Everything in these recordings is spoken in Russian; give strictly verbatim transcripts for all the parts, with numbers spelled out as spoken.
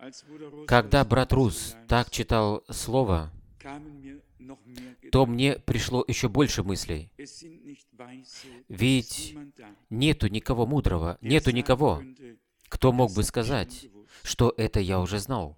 Когда брат Рус так читал Слово, то мне пришло еще больше мыслей. Ведь нету никого мудрого, нету никого, кто мог бы сказать, что это я уже знал.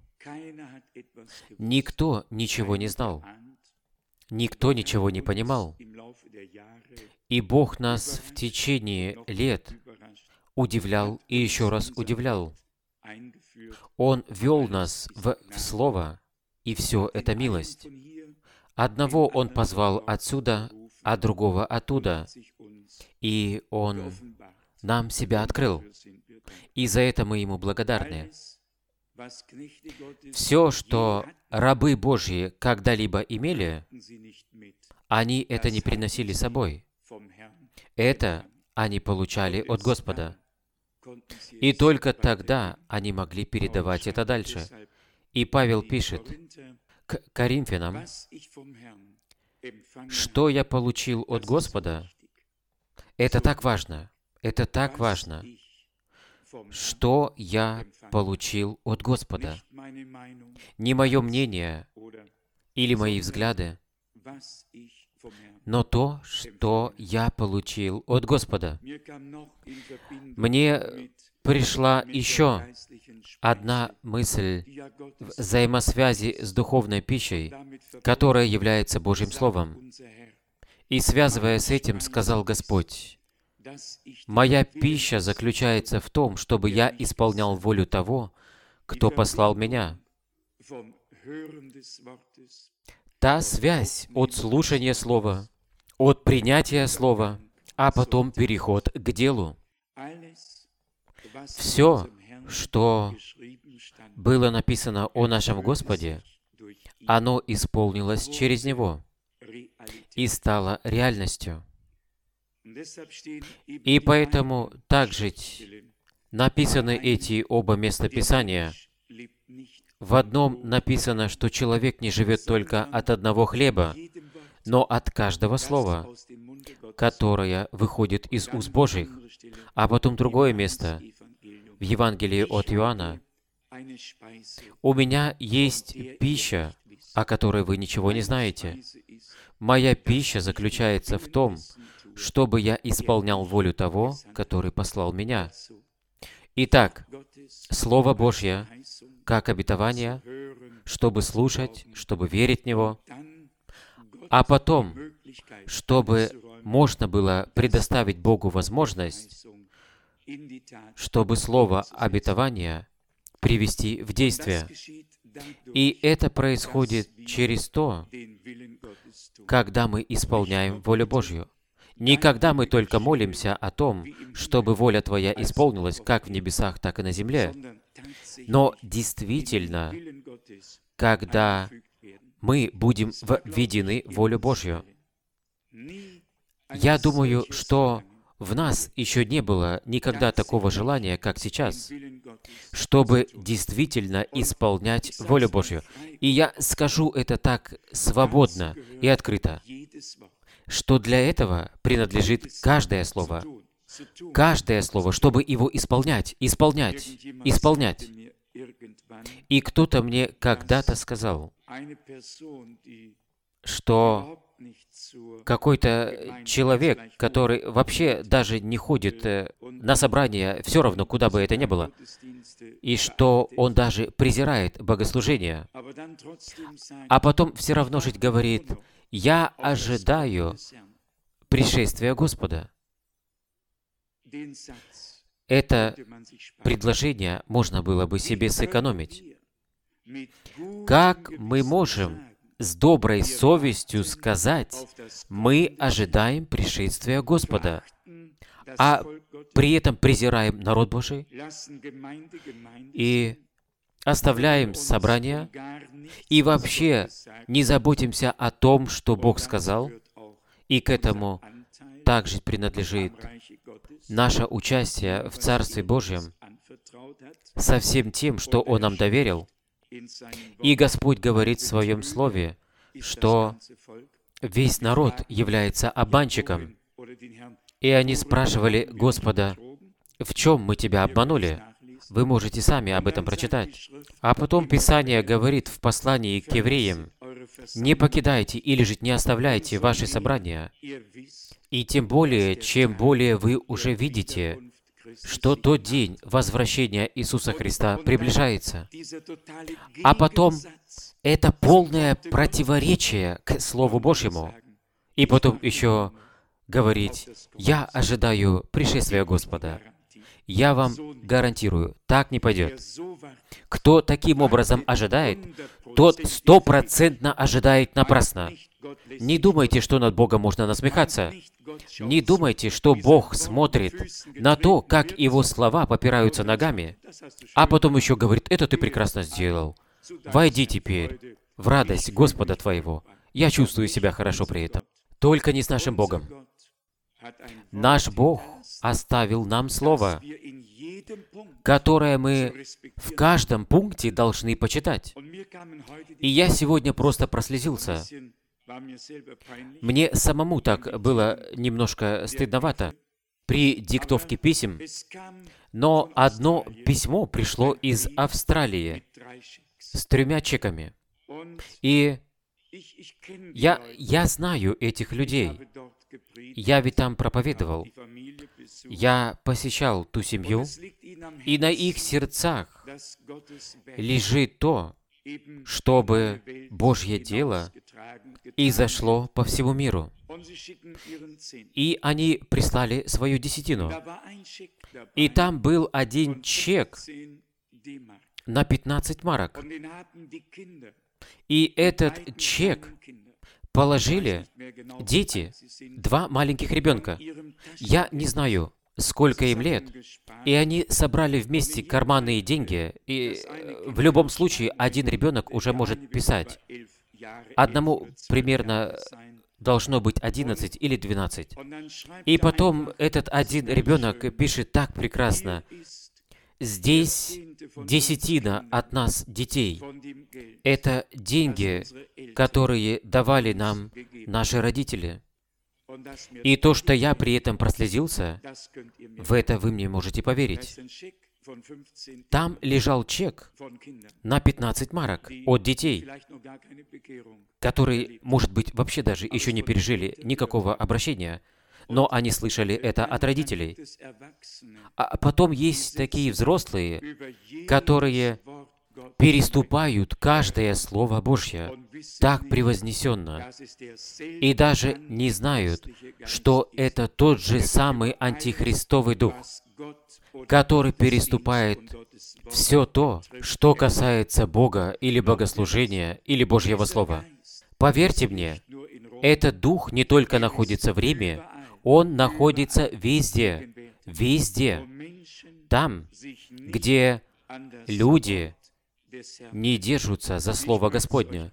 Никто ничего не знал. Никто ничего не понимал. И Бог нас в течение лет удивлял и еще раз удивлял. Он вел нас в, в Слово, и все это милость. Одного Он позвал отсюда, а другого оттуда, и Он нам себя открыл. И за это мы Ему благодарны. Все, что рабы Божьи когда-либо имели, они это не приносили с собой. Это они получали от Господа. И только тогда они могли передавать это дальше. И Павел пишет к Коринфянам, что я получил от Господа, это так важно, это так важно, что я получил от Господа. Не мое мнение или мои взгляды, но то, что я получил от Господа. Мне пришла еще одна мысль в взаимосвязи с духовной пищей, которая является Божьим Словом. И связывая с этим, сказал Господь: «Моя пища заключается в том, чтобы я исполнял волю того, кто послал меня». Та связь от слушания Слова, от принятия Слова, а потом переход к делу. Все, что было написано о нашем Господе, оно исполнилось через Него и стало реальностью. И поэтому также написаны эти оба местописания. В одном написано, что человек не живет только от одного хлеба, но от каждого слова, которое выходит из уст Божьих. А потом другое место в Евангелии от Иоанна. «У меня есть пища, о которой вы ничего не знаете. Моя пища заключается в том, чтобы я исполнял волю того, который послал меня». Итак, Слово Божье, как обетование, чтобы слушать, чтобы верить в Него, а потом, чтобы можно было предоставить Богу возможность, чтобы Слово обетования привести в действие. И это происходит через то, когда мы исполняем волю Божью. Не когда мы только молимся о том, чтобы воля Твоя исполнилась как в небесах, так и на земле, но действительно, когда мы будем введены в волю Божью. Я думаю, что в нас еще не было никогда такого желания, как сейчас, чтобы действительно исполнять волю Божью. И я скажу это так свободно и открыто, что для этого принадлежит каждое слово. Каждое слово, чтобы его исполнять, исполнять, исполнять. И кто-то мне когда-то сказал, что какой-то человек, который вообще даже не ходит на собрания, все равно, куда бы это ни было, и что он даже презирает богослужение, а потом все равно жить говорит: «Я ожидаю пришествия Господа». Это предложение можно было бы себе сэкономить. Как мы можем с доброй совестью сказать: мы ожидаем пришествия Господа, а при этом презираем народ Божий и оставляем собрания, и вообще не заботимся о том, что Бог сказал, и к этому также принадлежит наше участие в Царстве Божьем со всем тем, что Он нам доверил. И Господь говорит в Своем Слове, что весь народ является обманщиком. И они спрашивали Господа: «В чем мы Тебя обманули?» Вы можете сами об этом прочитать. А потом Писание говорит в послании к евреям: «Не покидайте или же не оставляйте ваши собрания, и тем более, чем более вы уже видите, что тот день возвращения Иисуса Христа приближается». А потом это полное противоречие к Слову Божьему. И потом еще говорить: «Я ожидаю пришествия Господа». Я вам гарантирую, так не пойдет. Кто таким образом ожидает, тот стопроцентно ожидает напрасно. Не думайте, что над Богом можно насмехаться. Не думайте, что Бог смотрит на то, как Его слова попираются ногами, а потом еще говорит: «Это ты прекрасно сделал. Войди теперь в радость Господа твоего». Я чувствую себя хорошо при этом. Только не с нашим Богом. Наш Бог оставил нам Слово, которое мы в каждом пункте должны почитать. И я сегодня просто прослезился. Мне самому так было немножко стыдновато при диктовке писем, но одно письмо пришло из Австралии с тремя чеками. И я, я знаю этих людей. Я ведь там проповедовал. Я посещал ту семью, и на их сердцах лежит то, чтобы Божье дело изошло по всему миру. И они прислали свою десятину. И там был один чек на пятнадцать марок. И этот чек положили дети, два маленьких ребенка. Я не знаю, сколько им лет. И они собрали вместе карманные деньги. И в любом случае один ребенок уже может писать. Одному примерно должно быть одиннадцать или двенадцать. И потом этот один ребенок пишет так прекрасно: «Здесь десятина от нас, детей. Это деньги, которые давали нам наши родители». И то, что я при этом прослезился, в это вы мне можете поверить. Там лежал чек на пятнадцать марок от детей, которые, может быть, вообще даже еще не пережили никакого обращения, но они слышали это от родителей. А потом есть такие взрослые, которые переступают каждое Слово Божье так превознесенно, и даже не знают, что это тот же самый антихристовый дух, который переступает все то, что касается Бога или богослужения, или Божьего Слова. Поверьте мне, этот дух не только находится в Риме, он находится везде, везде, там, где люди не держатся за Слово Господне.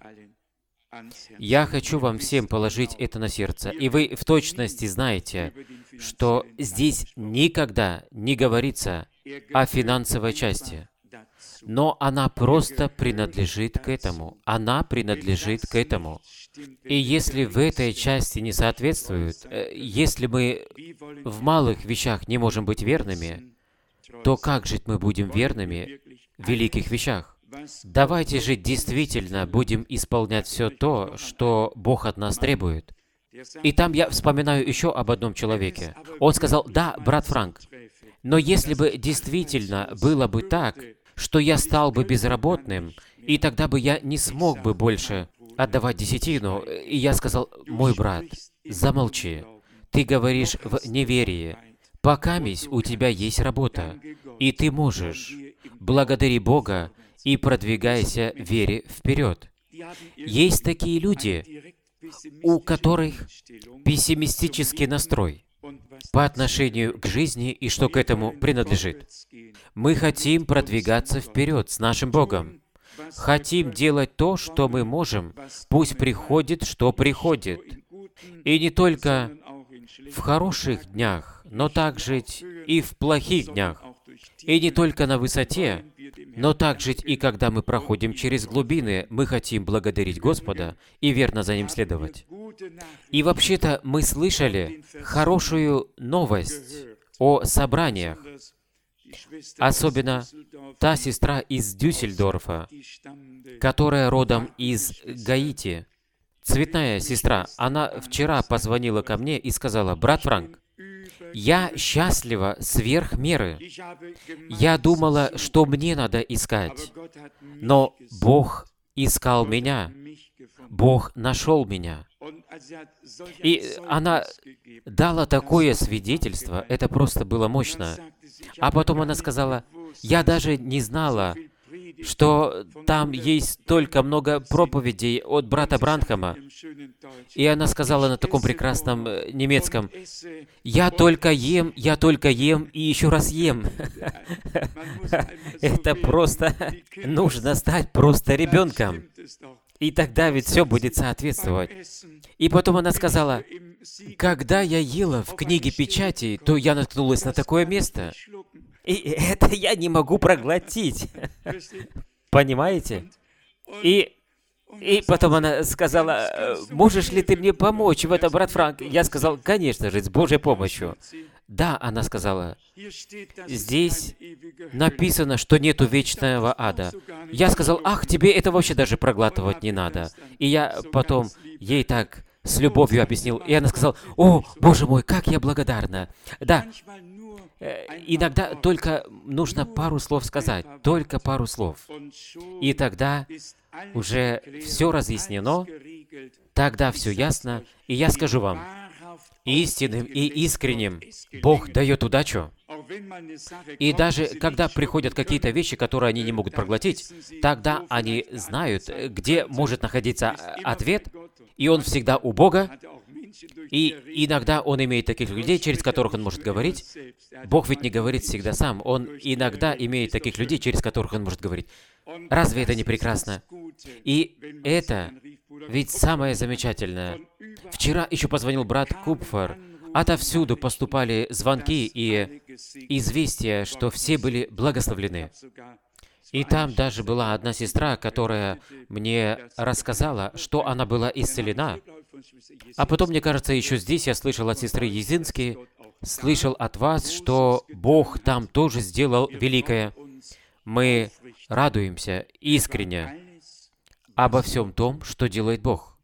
Я хочу вам всем положить это на сердце, и вы в точности знаете, что здесь никогда не говорится о финансовой части, но она просто принадлежит к этому. Она принадлежит к этому. И если в этой части не соответствует, если мы в малых вещах не можем быть верными, то как же мы будем верными в великих вещах? Давайте же действительно будем исполнять все то, что Бог от нас требует. И там я вспоминаю еще об одном человеке. Он сказал: «Да, брат Франк, но если бы действительно было бы так, что я стал бы безработным, и тогда бы я не смог бы больше отдавать десятину». И я сказал: «Мой брат, замолчи. Ты говоришь в неверии. Покамись, у тебя есть работа, и ты можешь. Благодари Бога и продвигайся в вере вперед». Есть такие люди, у которых пессимистический настрой по отношению к жизни и что к этому принадлежит. Мы хотим продвигаться вперед с нашим Богом. Хотим делать то, что мы можем. Пусть приходит, что приходит. И не только в хороших днях, но также и в плохих днях. И не только на высоте, но также и когда мы проходим через глубины, мы хотим благодарить Господа и верно за Ним следовать. И вообще-то мы слышали хорошую новость о собраниях, особенно та сестра из Дюссельдорфа, которая родом из Гаити, цветная сестра, она вчера позвонила ко мне и сказала: «Брат Франк, я счастлива сверх меры. Я думала, что мне надо искать, но Бог искал меня, Бог нашел меня». И она дала такое свидетельство, это просто было мощно. А потом она сказала: «Я даже не знала, что там есть столько много проповедей от брата Бранхама». И она сказала на таком прекрасном немецком: «Я только ем, я только ем и еще раз ем». Это просто нужно стать просто ребенком. И тогда ведь все будет соответствовать. И потом она сказала: «Когда я ела в книге печати, то я наткнулась на такое место. И это я не могу проглотить». Понимаете? И, и потом она сказала: «Можешь ли ты мне помочь в этом, брат Франк?» Я сказал: «Конечно же, с Божьей помощью». Да, она сказала: «Здесь написано, что нету вечного ада». Я сказал: «Ах, тебе это вообще даже проглатывать не надо». И я потом ей так с любовью объяснил. И она сказала: «О, Боже мой, как я благодарна». Да, иногда только нужно пару слов сказать, только пару слов. И тогда уже все разъяснено, тогда все ясно. И я скажу вам, истинным и искренним Бог дает удачу. И даже когда приходят какие-то вещи, которые они не могут проглотить, тогда они знают, где может находиться ответ, и он всегда у Бога. И иногда он имеет таких людей, через которых он может говорить. Бог ведь не говорит всегда сам. Он иногда имеет таких людей, через которых он может говорить. Разве это не прекрасно? И это ведь самое замечательное. Вчера еще позвонил брат Купфер. Отовсюду поступали звонки и известия, что все были благословлены. И там даже была одна сестра, которая мне рассказала, что она была исцелена. А потом, мне кажется, еще здесь я слышал от сестры Езински, слышал от вас, что Бог там тоже сделал великое. Мы радуемся искренне обо всем том, что делает Бог.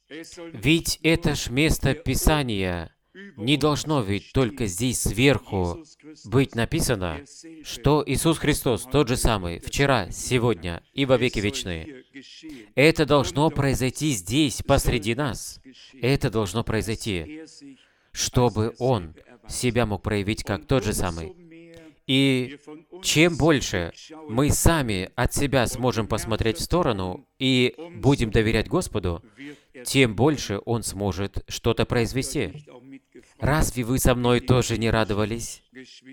Ведь это ж место Писания. Не должно ведь только здесь сверху быть написано, что Иисус Христос тот же самый вчера, сегодня и во веки вечные. Это должно произойти здесь, посреди нас. Это должно произойти, чтобы Он себя мог проявить как тот же самый. И чем больше мы сами от себя сможем посмотреть в сторону и будем доверять Господу, тем больше Он сможет что-то произвести. Разве вы со мной тоже не радовались?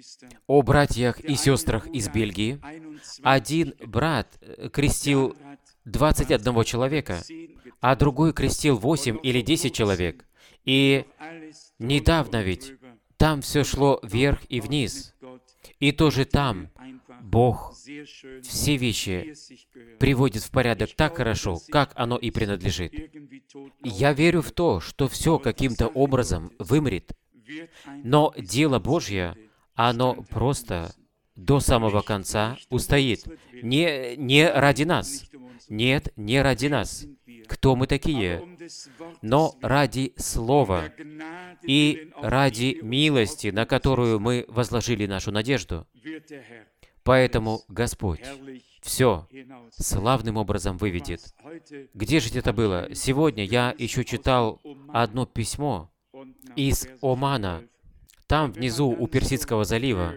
О братьях и сестрах из Бельгии, один брат крестил двадцать одного человека, а другой крестил восемь или десять человек. И недавно ведь там все шло вверх и вниз. И тоже там Бог все вещи приводит в порядок так хорошо, как оно и принадлежит. Я верю в то, что все каким-то образом вымрет, но дело Божье, оно просто до самого конца устоит. Не, не ради нас. Нет, не ради нас. Кто мы такие? Но ради Слова и ради милости, на которую мы возложили нашу надежду. Поэтому Господь все славным образом выведет. Где же это было? Сегодня я еще читал одно письмо из Омана, там внизу у Персидского залива.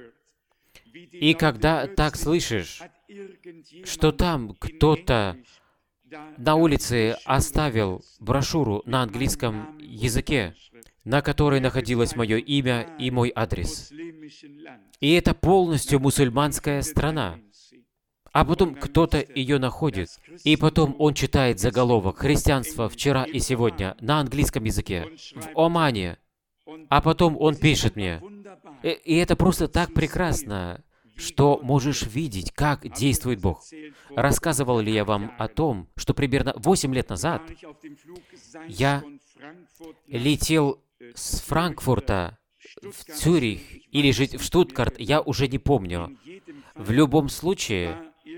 И когда так слышишь, что там кто-то на улице оставил брошюру на английском языке, на которой находилось мое имя и мой адрес. И это полностью мусульманская страна. А потом кто-то ее находит, и потом он читает заголовок «Христианство вчера и сегодня» на английском языке, в Омане. А потом он пишет мне. И, и это просто так прекрасно, что можешь видеть, как действует Бог. Рассказывал ли я вам о том, что примерно восемь лет назад я летел с Франкфурта в Цюрих или жить в Штутгарт, я уже не помню. В любом случае,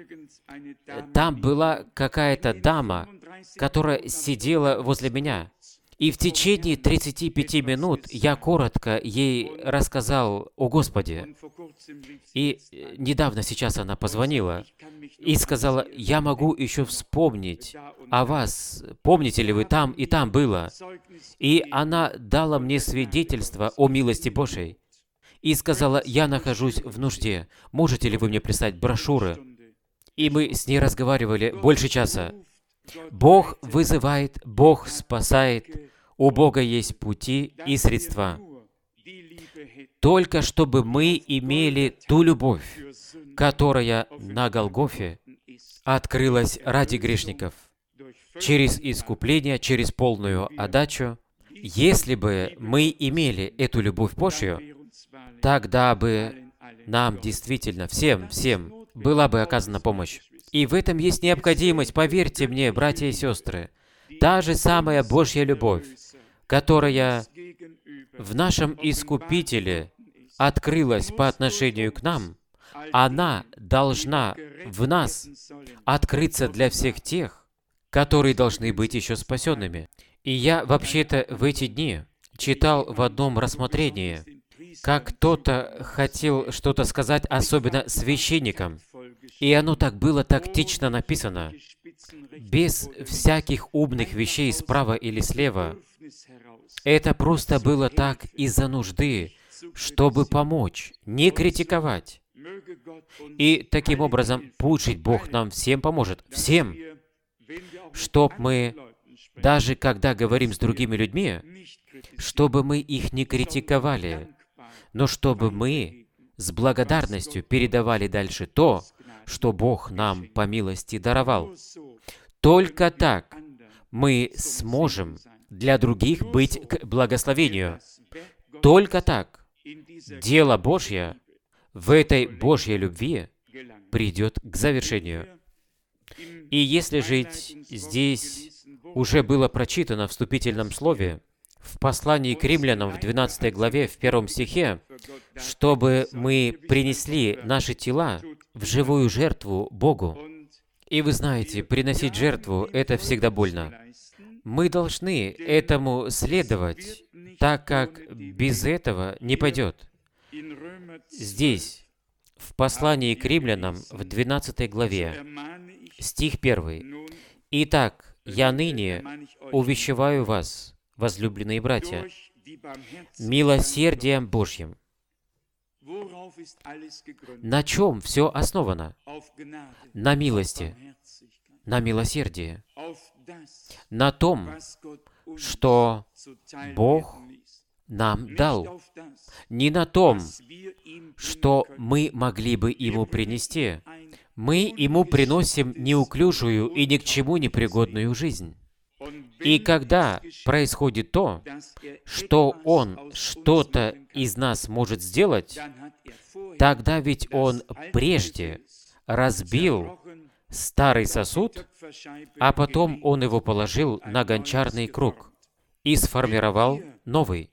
там была какая-то дама, которая сидела возле меня. И в течение тридцати пяти минут я коротко ей рассказал о Господе. И недавно сейчас она позвонила и сказала: «Я могу еще вспомнить о вас. Помните ли вы, там и там было?» И она дала мне свидетельство о милости Божьей. И сказала: «Я нахожусь в нужде. Можете ли вы мне прислать брошюры?» И мы с ней разговаривали больше часа. Бог вызывает, Бог спасает. У Бога есть пути и средства. Только чтобы мы имели ту любовь, которая на Голгофе открылась ради грешников, через искупление, через полную отдачу. Если бы мы имели эту любовь Божью, тогда бы нам действительно, всем, всем, была бы оказана помощь. И в этом есть необходимость, поверьте мне, братья и сестры. Та же самая Божья любовь, которая в нашем Искупителе открылась по отношению к нам, она должна в нас открыться для всех тех, которые должны быть еще спасенными. И я вообще-то в эти дни читал в одном рассмотрении, как кто-то хотел что-то сказать, особенно священникам. И оно так было тактично написано, без всяких умных вещей справа или слева. Это просто было так из-за нужды, чтобы помочь, не критиковать. И таким образом, пусть Бог нам всем поможет, всем, чтоб мы, даже когда говорим с другими людьми, чтобы мы их не критиковали, но чтобы мы с благодарностью передавали дальше то, что Бог нам по милости даровал. Только так мы сможем для других быть к благословению. Только так дело Божье в этой Божьей любви придет к завершению. И если жить здесь уже было прочитано в вступительном слове, в послании к римлянам в двенадцатой главе, в первом стихе, чтобы мы принесли наши тела в живую жертву Богу. И вы знаете, приносить жертву — это всегда больно. Мы должны этому следовать, так как без этого не пойдет. Здесь, в послании к римлянам, в двенадцатой главе, стих первый. «Итак, я ныне увещеваю вас, возлюбленные братья, милосердием Божьим». На чем все основано? На милости, на милосердии, на том, что Бог нам дал, не на том, что мы могли бы Ему принести. Мы Ему приносим неуклюжую и ни к чему не пригодную жизнь. И когда происходит то, что Он что-то из нас может сделать, тогда ведь Он прежде разбил старый сосуд, а потом Он его положил на гончарный круг и сформировал новый.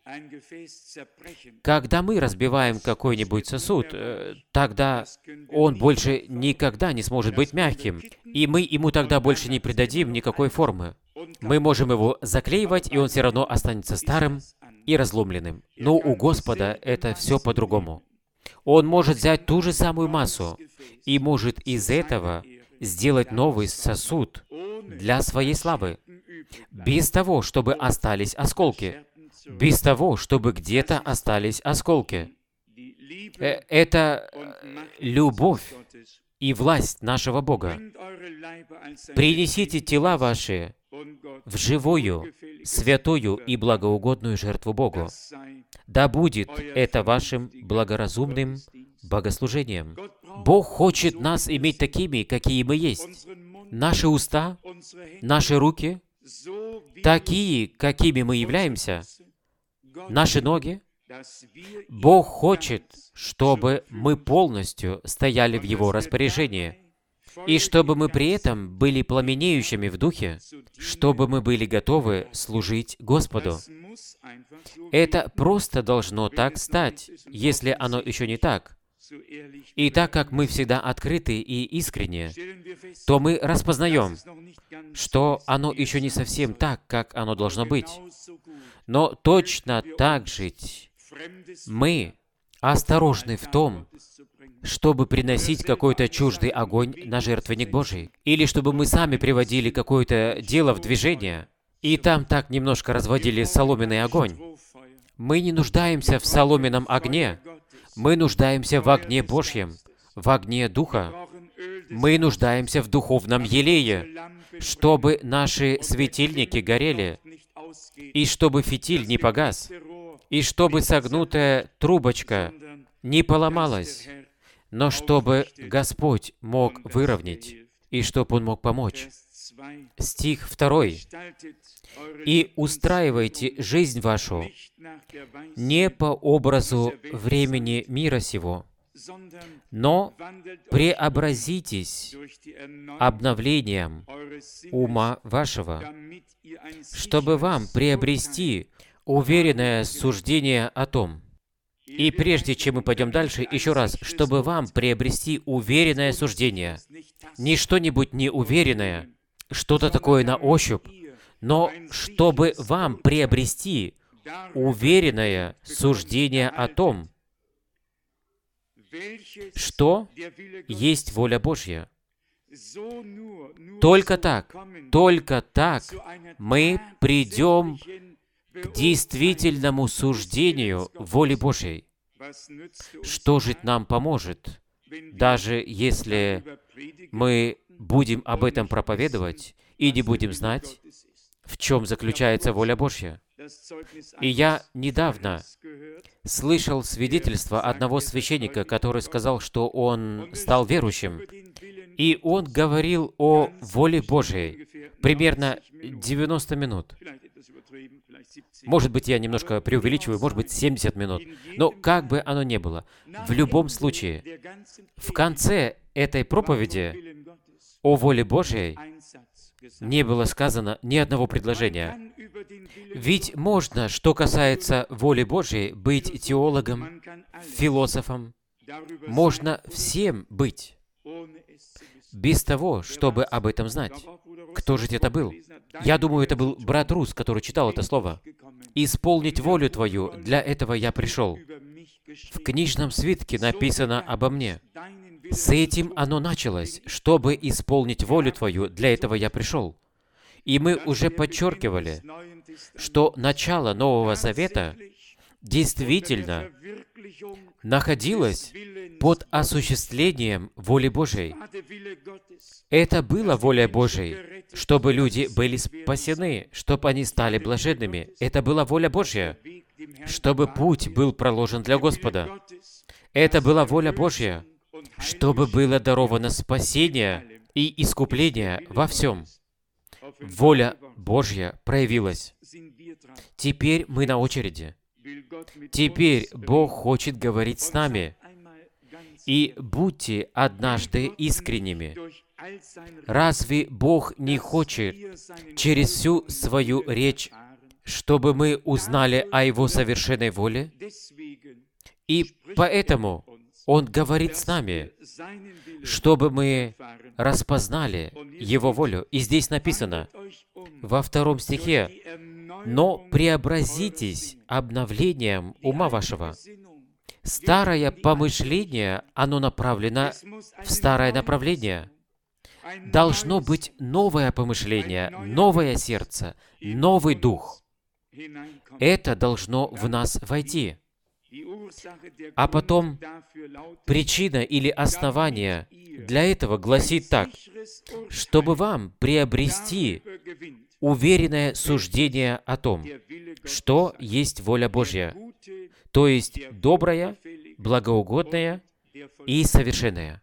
Когда мы разбиваем какой-нибудь сосуд, тогда он больше никогда не сможет быть мягким, и мы ему тогда больше не придадим никакой формы. Мы можем его заклеивать, и он все равно останется старым и разломленным. Но у Господа это все по-другому. Он может взять ту же самую массу и может из этого сделать новый сосуд для своей славы, без того, чтобы остались осколки, без того, чтобы где-то остались осколки. Это любовь и власть нашего Бога. Принесите тела ваши в живую, святую и благоугодную жертву Богу. Да будет это вашим благоразумным богослужением. Бог хочет нас иметь такими, какие мы есть. Наши уста, наши руки, такие, какими мы являемся, наши ноги. Бог хочет, чтобы мы полностью стояли в Его распоряжении. и чтобы мы при этом были пламенеющими в духе, чтобы мы были готовы служить Господу. Это просто должно так стать, если оно еще не так. И так как мы всегда открыты и искренне, то мы распознаем, что оно еще не совсем так, как оно должно быть. Но точно так же мы осторожны в том, чтобы приносить какой-то чуждый огонь на жертвенник Божий, или чтобы мы сами приводили какое-то дело в движение, и там так немножко разводили соломенный огонь. Мы не нуждаемся в соломенном огне, мы нуждаемся в огне Божьем, в огне Духа. Мы нуждаемся в духовном елее, чтобы наши светильники горели, и чтобы фитиль не погас, и чтобы согнутая трубочка не поломалась, но чтобы Господь мог выровнять, и чтобы Он мог помочь. Стих второй. «И устраивайте жизнь вашу не по образу времени мира сего, но преобразитесь обновлением ума вашего, чтобы вам приобрести уверенное суждение о том». И прежде чем мы пойдем дальше, еще раз, чтобы вам приобрести уверенное суждение, не что-нибудь неуверенное, что-то такое на ощупь, но чтобы вам приобрести уверенное суждение о том, что есть воля Божья. Только так, только так мы придем к действительному суждению воли Божьей. Что же нам поможет, даже если мы будем об этом проповедовать и не будем знать, в чем заключается воля Божья? И я недавно слышал свидетельство одного священника, который сказал, что он стал верующим, и он говорил о воле Божьей примерно девяносто минут. Может быть, я немножко преувеличиваю, может быть, семьдесят минут. Но как бы оно ни было, в любом случае, в конце этой проповеди о воле Божьей не было сказано ни одного предложения. Ведь можно, что касается воли Божьей, быть теологом, философом. Можно всем быть, без того, чтобы об этом знать. Кто же это был? Я думаю, это был брат Рус, который читал это слово. «Исполнить волю Твою, для этого я пришел». В книжном свитке написано обо мне. С этим оно началось, чтобы исполнить волю Твою, для этого я пришел. И мы уже подчеркивали, что начало Нового Завета действительно находилось под осуществлением воли Божьей. Это была воля Божьей, чтобы люди были спасены, чтобы они стали блаженными. Это была воля Божья, чтобы путь был проложен для Господа. Это была воля Божья, чтобы было даровано спасение и искупление во всем. Воля Божья проявилась. Теперь мы на очереди. Теперь Бог хочет говорить с нами. И будьте однажды искренними. Разве Бог не хочет через всю свою речь, чтобы мы узнали о Его совершенной воле? И поэтому Он говорит с нами, чтобы мы распознали Его волю. И здесь написано, во втором стихе, «Но преобразитесь обновлением ума вашего». Старое помышление, оно направлено в старое направление. Должно быть новое помышление, новое сердце, новый дух. Это должно в нас войти. А потом причина или основание для этого гласит так, чтобы вам приобрести уверенное суждение о том, что есть воля Божья, то есть добрая, благоугодная и совершенная.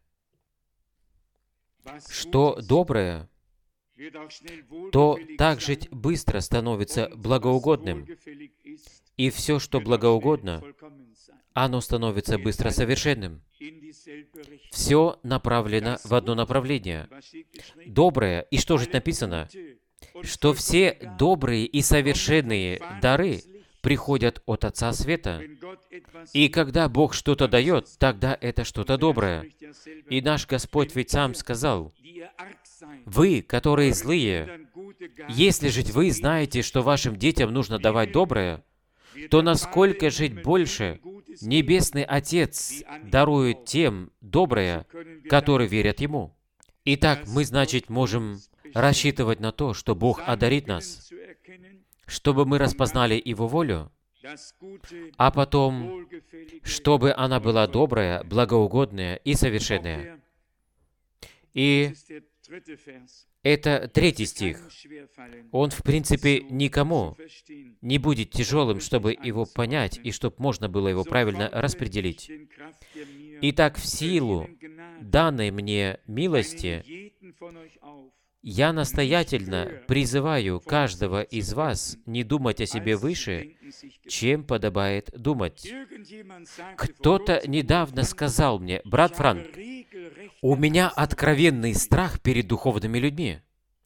Что доброе, то также быстро становится благоугодным. И все, что благоугодно, оно становится быстро совершенным. Все направлено в одно направление. Доброе. И что же написано? Что все добрые и совершенные дары приходят от Отца Света. И когда Бог что-то дает, тогда это что-то доброе. И наш Господь ведь сам сказал: «Вы, которые злые, если же вы знаете, что вашим детям нужно давать доброе, то насколько жить больше Небесный Отец дарует тем доброе, которые верят Ему». Итак, мы, значит, можем рассчитывать на то, что Бог одарит нас, чтобы мы распознали Его волю, а потом, чтобы она была добрая, благоугодная и совершенная. И это третий стих. Он, в принципе, никому не будет тяжелым, чтобы его понять и чтобы можно было его правильно распределить. Итак, в силу данной мне милости, я настоятельно призываю каждого из вас не думать о себе выше, чем подобает думать. Кто-то недавно сказал мне: «Брат Франк, у меня откровенный страх перед духовными людьми».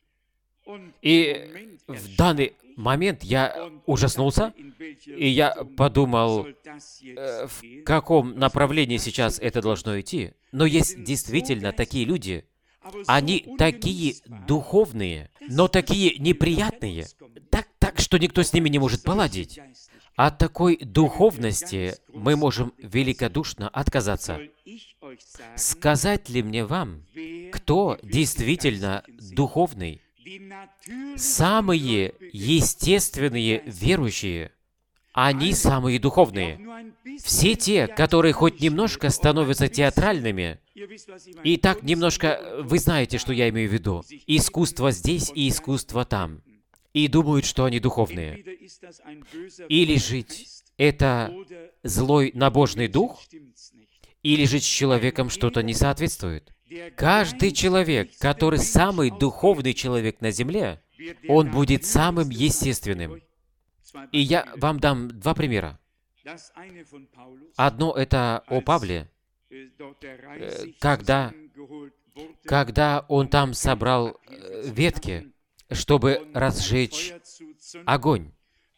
И в данный момент я ужаснулся, и я подумал, э, в каком направлении сейчас это должно идти. Но есть действительно такие люди. Они такие духовные, но такие неприятные, так, так, что никто с ними не может поладить. От такой духовности мы можем великодушно отказаться. Сказать ли мне вам, кто действительно духовный? Самые естественные верующие, они самые духовные. Все те, которые хоть немножко становятся театральными, и так немножко, вы знаете, что я имею в виду, искусство здесь и искусство там, и думают, что они духовные. Или жить это злой набожный дух, или жить с человеком что-то не соответствует. Каждый человек, который самый духовный человек на земле, он будет самым естественным. И я вам дам два примера. Одно это о Павле, когда, когда он там собрал ветки, чтобы разжечь огонь.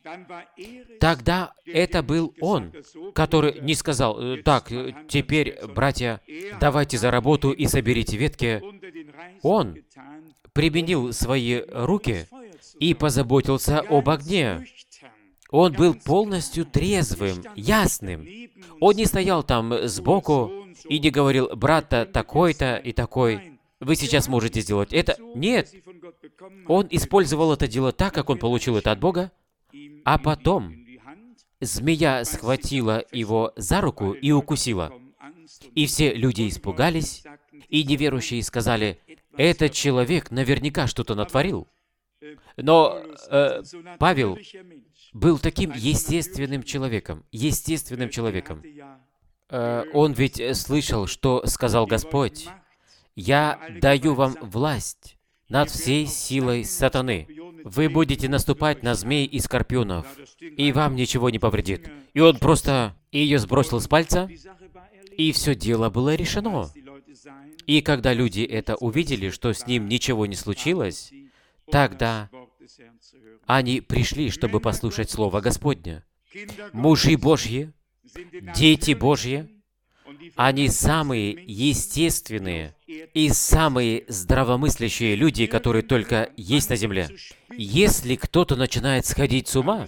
Тогда это был он, который не сказал: «Так, теперь, братья, давайте за работу и соберите ветки». Он применил свои руки и позаботился об огне. Он был полностью трезвым, ясным. Он не стоял там сбоку и не говорил: «Брат-то такой-то и такой, вы сейчас можете сделать это». Нет. Он использовал это дело так, как он получил это от Бога, а потом змея схватила его за руку и укусила. И все люди испугались, и неверующие сказали: «Этот человек наверняка что-то натворил». Но э, Павел был таким естественным человеком, естественным человеком. Э, он ведь слышал, что сказал Господь: «Я даю вам власть над всей силой сатаны. Вы будете наступать на змей и скорпионов, и вам ничего не повредит». И он просто ее сбросил с пальца, и все дело было решено. И когда люди это увидели, что с ним ничего не случилось, тогда они пришли, чтобы послушать Слово Господне. Мужи Божьи, дети Божьи, они самые естественные и самые здравомыслящие люди, которые только есть на земле. Если кто-то начинает сходить с ума,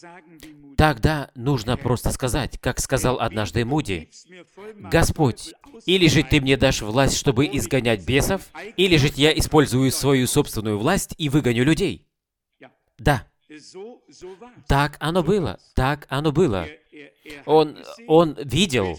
тогда нужно просто сказать, как сказал однажды Муди: «Господь, или же Ты мне дашь власть, чтобы изгонять бесов, или же я использую свою собственную власть и выгоню людей». Да. Так оно было, так оно было. Он, он видел,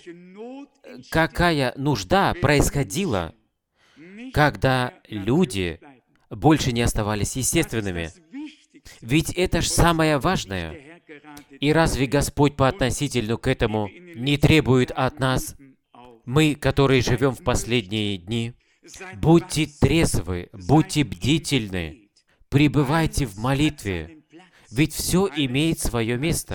какая нужда происходила, когда люди больше не оставались естественными. Ведь это ж самое важное. И разве Господь по относительно к этому не требует от нас, мы, которые живем в последние дни, будьте трезвы, будьте бдительны, пребывайте в молитве, ведь все имеет свое место.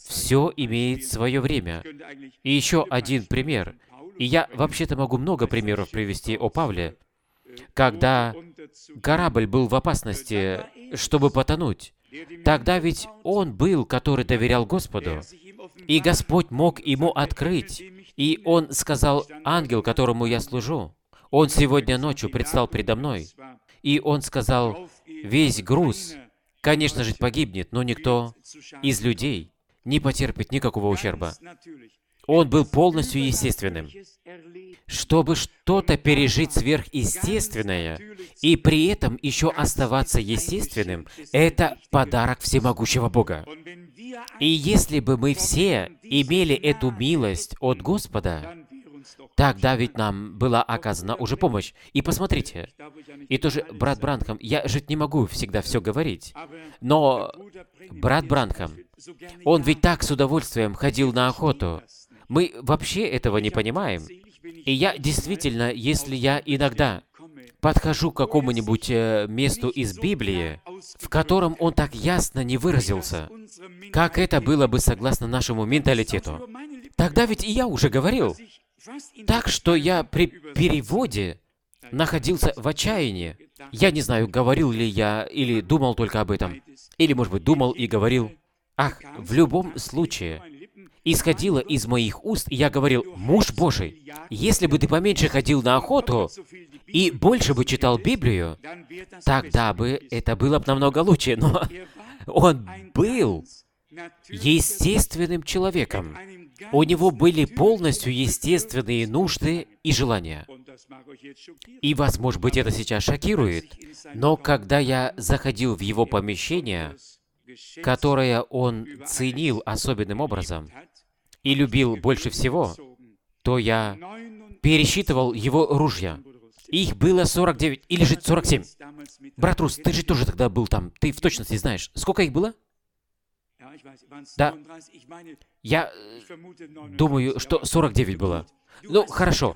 Все имеет свое время. И еще один пример. И я вообще-то могу много примеров привести о Павле. Когда корабль был в опасности, чтобы потонуть, тогда ведь он был, который доверял Господу. И Господь мог ему открыть. И он сказал: «Ангел, которому я служу, он сегодня ночью предстал предо мной». И он сказал: «Весь груз, конечно же, погибнет, но никто из людей не потерпит никакого ущерба». Он был полностью естественным. Чтобы что-то пережить сверхъестественное и при этом еще оставаться естественным, это подарок всемогущего Бога. И если бы мы все имели эту милость от Господа, тогда ведь нам была оказана уже помощь. И посмотрите, и тоже брат Бранхам, я же не могу всегда все говорить, но брат Бранхам, он ведь так с удовольствием ходил на охоту. Мы вообще этого не понимаем. И я действительно, если я иногда подхожу к какому-нибудь э, месту из Библии, в котором он так ясно не выразился, как это было бы согласно нашему менталитету, тогда ведь и я уже говорил. Так что я при переводе находился в отчаянии. Я не знаю, говорил ли я или думал только об этом. Или, может быть, думал и говорил. Ах, в любом случае, исходило из моих уст, и я говорил: «Муж Божий, если бы ты поменьше ходил на охоту и больше бы читал Библию, тогда бы это было бы намного лучше». Но он был естественным человеком. У него были полностью естественные нужды и желания. И вас, может быть, это сейчас шокирует, но когда я заходил в его помещение, которое он ценил особенным образом и любил больше всего, то я пересчитывал его ружья. Их было сорок девять или же сорок семь. Брат Рус, ты же тоже тогда был там, ты в точности знаешь. Сколько их было? Да. Я думаю, что сорок девять было. Ну, хорошо.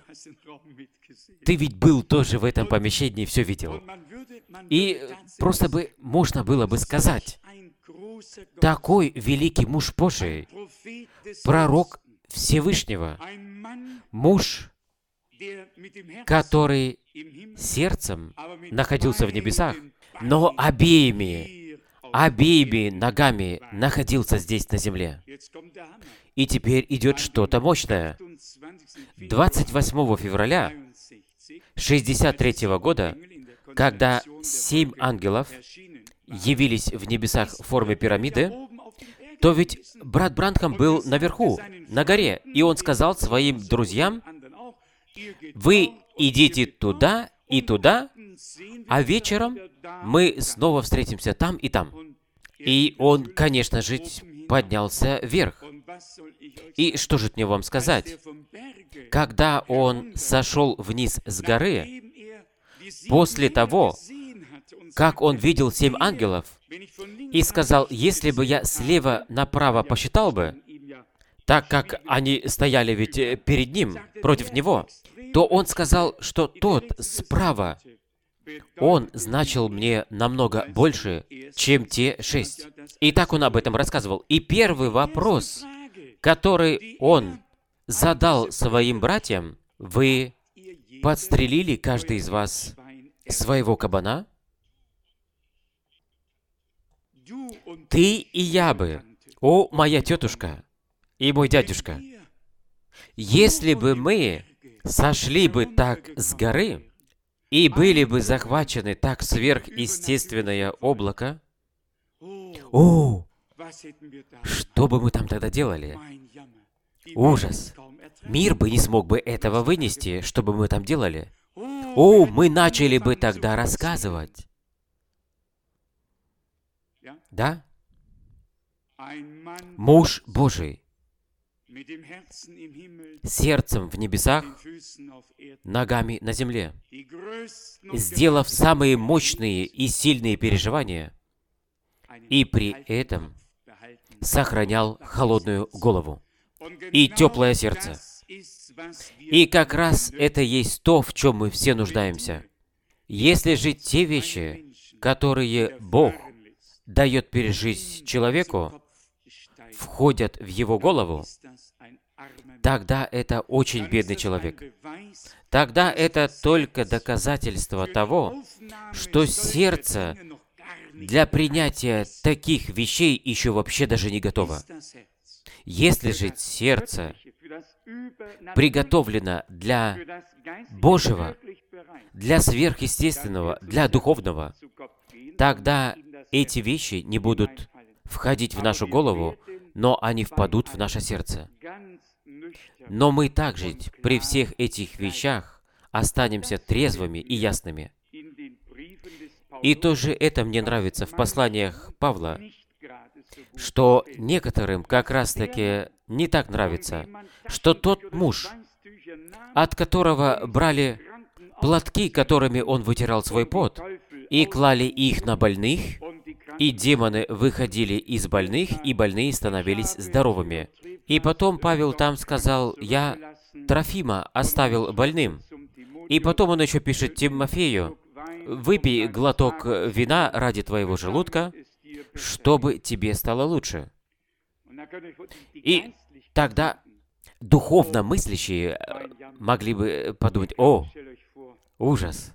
Ты ведь был тоже в этом помещении и все видел. И просто бы можно было бы сказать: такой великий муж Божий, пророк Всевышнего, муж, который сердцем находился в небесах, но обеими, обеими ногами находился здесь на земле. И теперь идет что-то мощное. двадцать восьмого февраля шестьдесят третьего года, когда семь ангелов явились в небесах в форме пирамиды, то ведь брат Бранхам был наверху, на горе, и он сказал своим друзьям: «Вы идите туда и туда, а вечером мы снова встретимся там и там». И он, конечно же, поднялся вверх. И что же мне вам сказать? Когда он сошел вниз с горы, после того, как он видел семь ангелов, и сказал: «Если бы я слева направо посчитал бы, так как они стояли ведь перед ним, против него, то он сказал, что тот справа, он значил мне намного больше, чем те шесть». И так он об этом рассказывал. И первый вопрос, который он задал своим братьям: «Вы подстрелили, каждый из вас, своего кабана?» Ты и я бы, о, моя тетушка и мой дядюшка, если бы мы сошли бы так с горы и были бы захвачены так сверхъестественное облако, о, что бы мы там тогда делали? Ужас! Мир бы не смог бы этого вынести, что бы мы там делали. О, мы начали бы тогда рассказывать. Да? Муж Божий, сердцем в небесах, ногами на земле, сделав самые мощные и сильные переживания, и при этом сохранял холодную голову и теплое сердце. И как раз это есть то, в чем мы все нуждаемся. Если же те вещи, которые Бог дает пережить человеку, входят в его голову, тогда это очень бедный человек. Тогда это только доказательство того, что сердце для принятия таких вещей еще вообще даже не готово. Если же сердце приготовлено для Божьего, для сверхъестественного, для духовного, тогда эти вещи не будут входить в нашу голову, но они впадут в наше сердце. Но мы также при всех этих вещах останемся трезвыми и ясными. И тоже это мне нравится в посланиях Павла, что некоторым как раз-таки не так нравится, что тот муж, от которого брали платки, которыми он вытирал свой пот, и клали их на больных, и демоны выходили из больных, и больные становились здоровыми. И потом Павел там сказал: «Я Трофима оставил больным». И потом он еще пишет Тимофею: «Выпей глоток вина ради твоего желудка, чтобы тебе стало лучше». И тогда духовно мыслящие могли бы подумать: «О, ужас!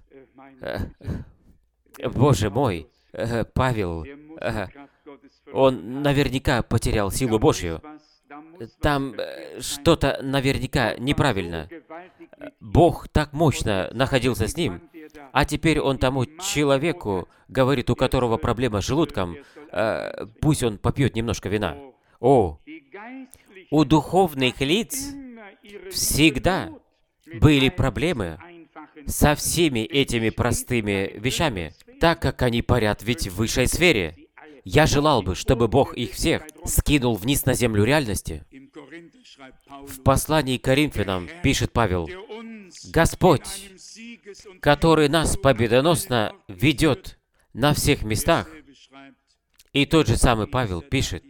Боже мой, Павел, он наверняка потерял силу Божью. Там что-то наверняка неправильно. Бог так мощно находился с ним, а теперь он тому человеку говорит, у которого проблема с желудком, э, пусть он попьет немножко вина». О, у духовных лиц всегда были проблемы со всеми этими простыми вещами, так как они парят ведь в высшей сфере. Я желал бы, чтобы Бог их всех скинул вниз на землю реальности. В послании к Коринфянам пишет Павел: «Господь, который нас победоносно ведет на всех местах». И тот же самый Павел пишет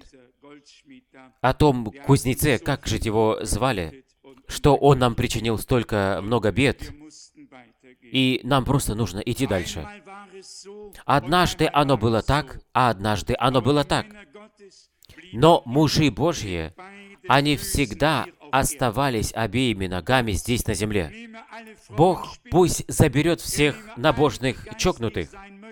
о том кузнеце, как же его звали, что он нам причинил столько много бед, и нам просто нужно идти дальше. Однажды оно было так, а однажды оно было так. Но мужи Божьи, они всегда оставались обеими ногами здесь на земле. Бог пусть заберет всех набожных чокнутых.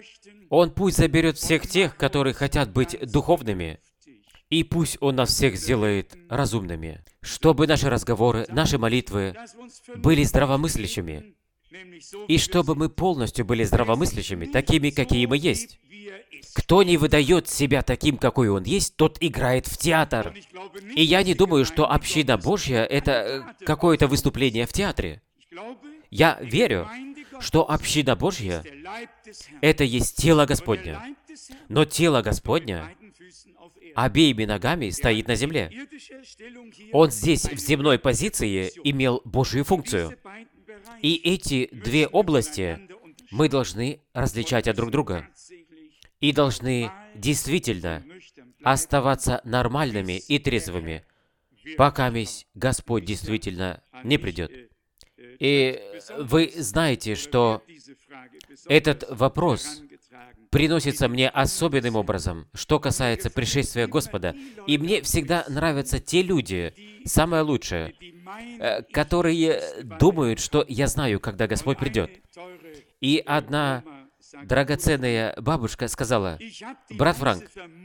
Он пусть заберет всех тех, которые хотят быть духовными. И пусть Он нас всех сделает разумными, чтобы наши разговоры, наши молитвы были здравомыслящими, и чтобы мы полностью были здравомыслящими, такими, какие мы есть. Кто не выдает себя таким, какой он есть, тот играет в театр. И я не думаю, что община Божья — это какое-то выступление в театре. Я верю, что община Божья — это есть тело Господне. Но тело Господня обеими ногами стоит на земле. Он здесь, в земной позиции, имел Божью функцию. И эти две области мы должны различать от друг друга. И должны действительно оставаться нормальными и трезвыми, пока Господь действительно не придет. И вы знаете, что этот вопрос приносится мне особенным образом, что касается пришествия Господа. И мне всегда нравятся те люди, самое лучшее, которые думают, что я знаю, когда Господь придет. И одна драгоценная бабушка сказала: «Брат Франк,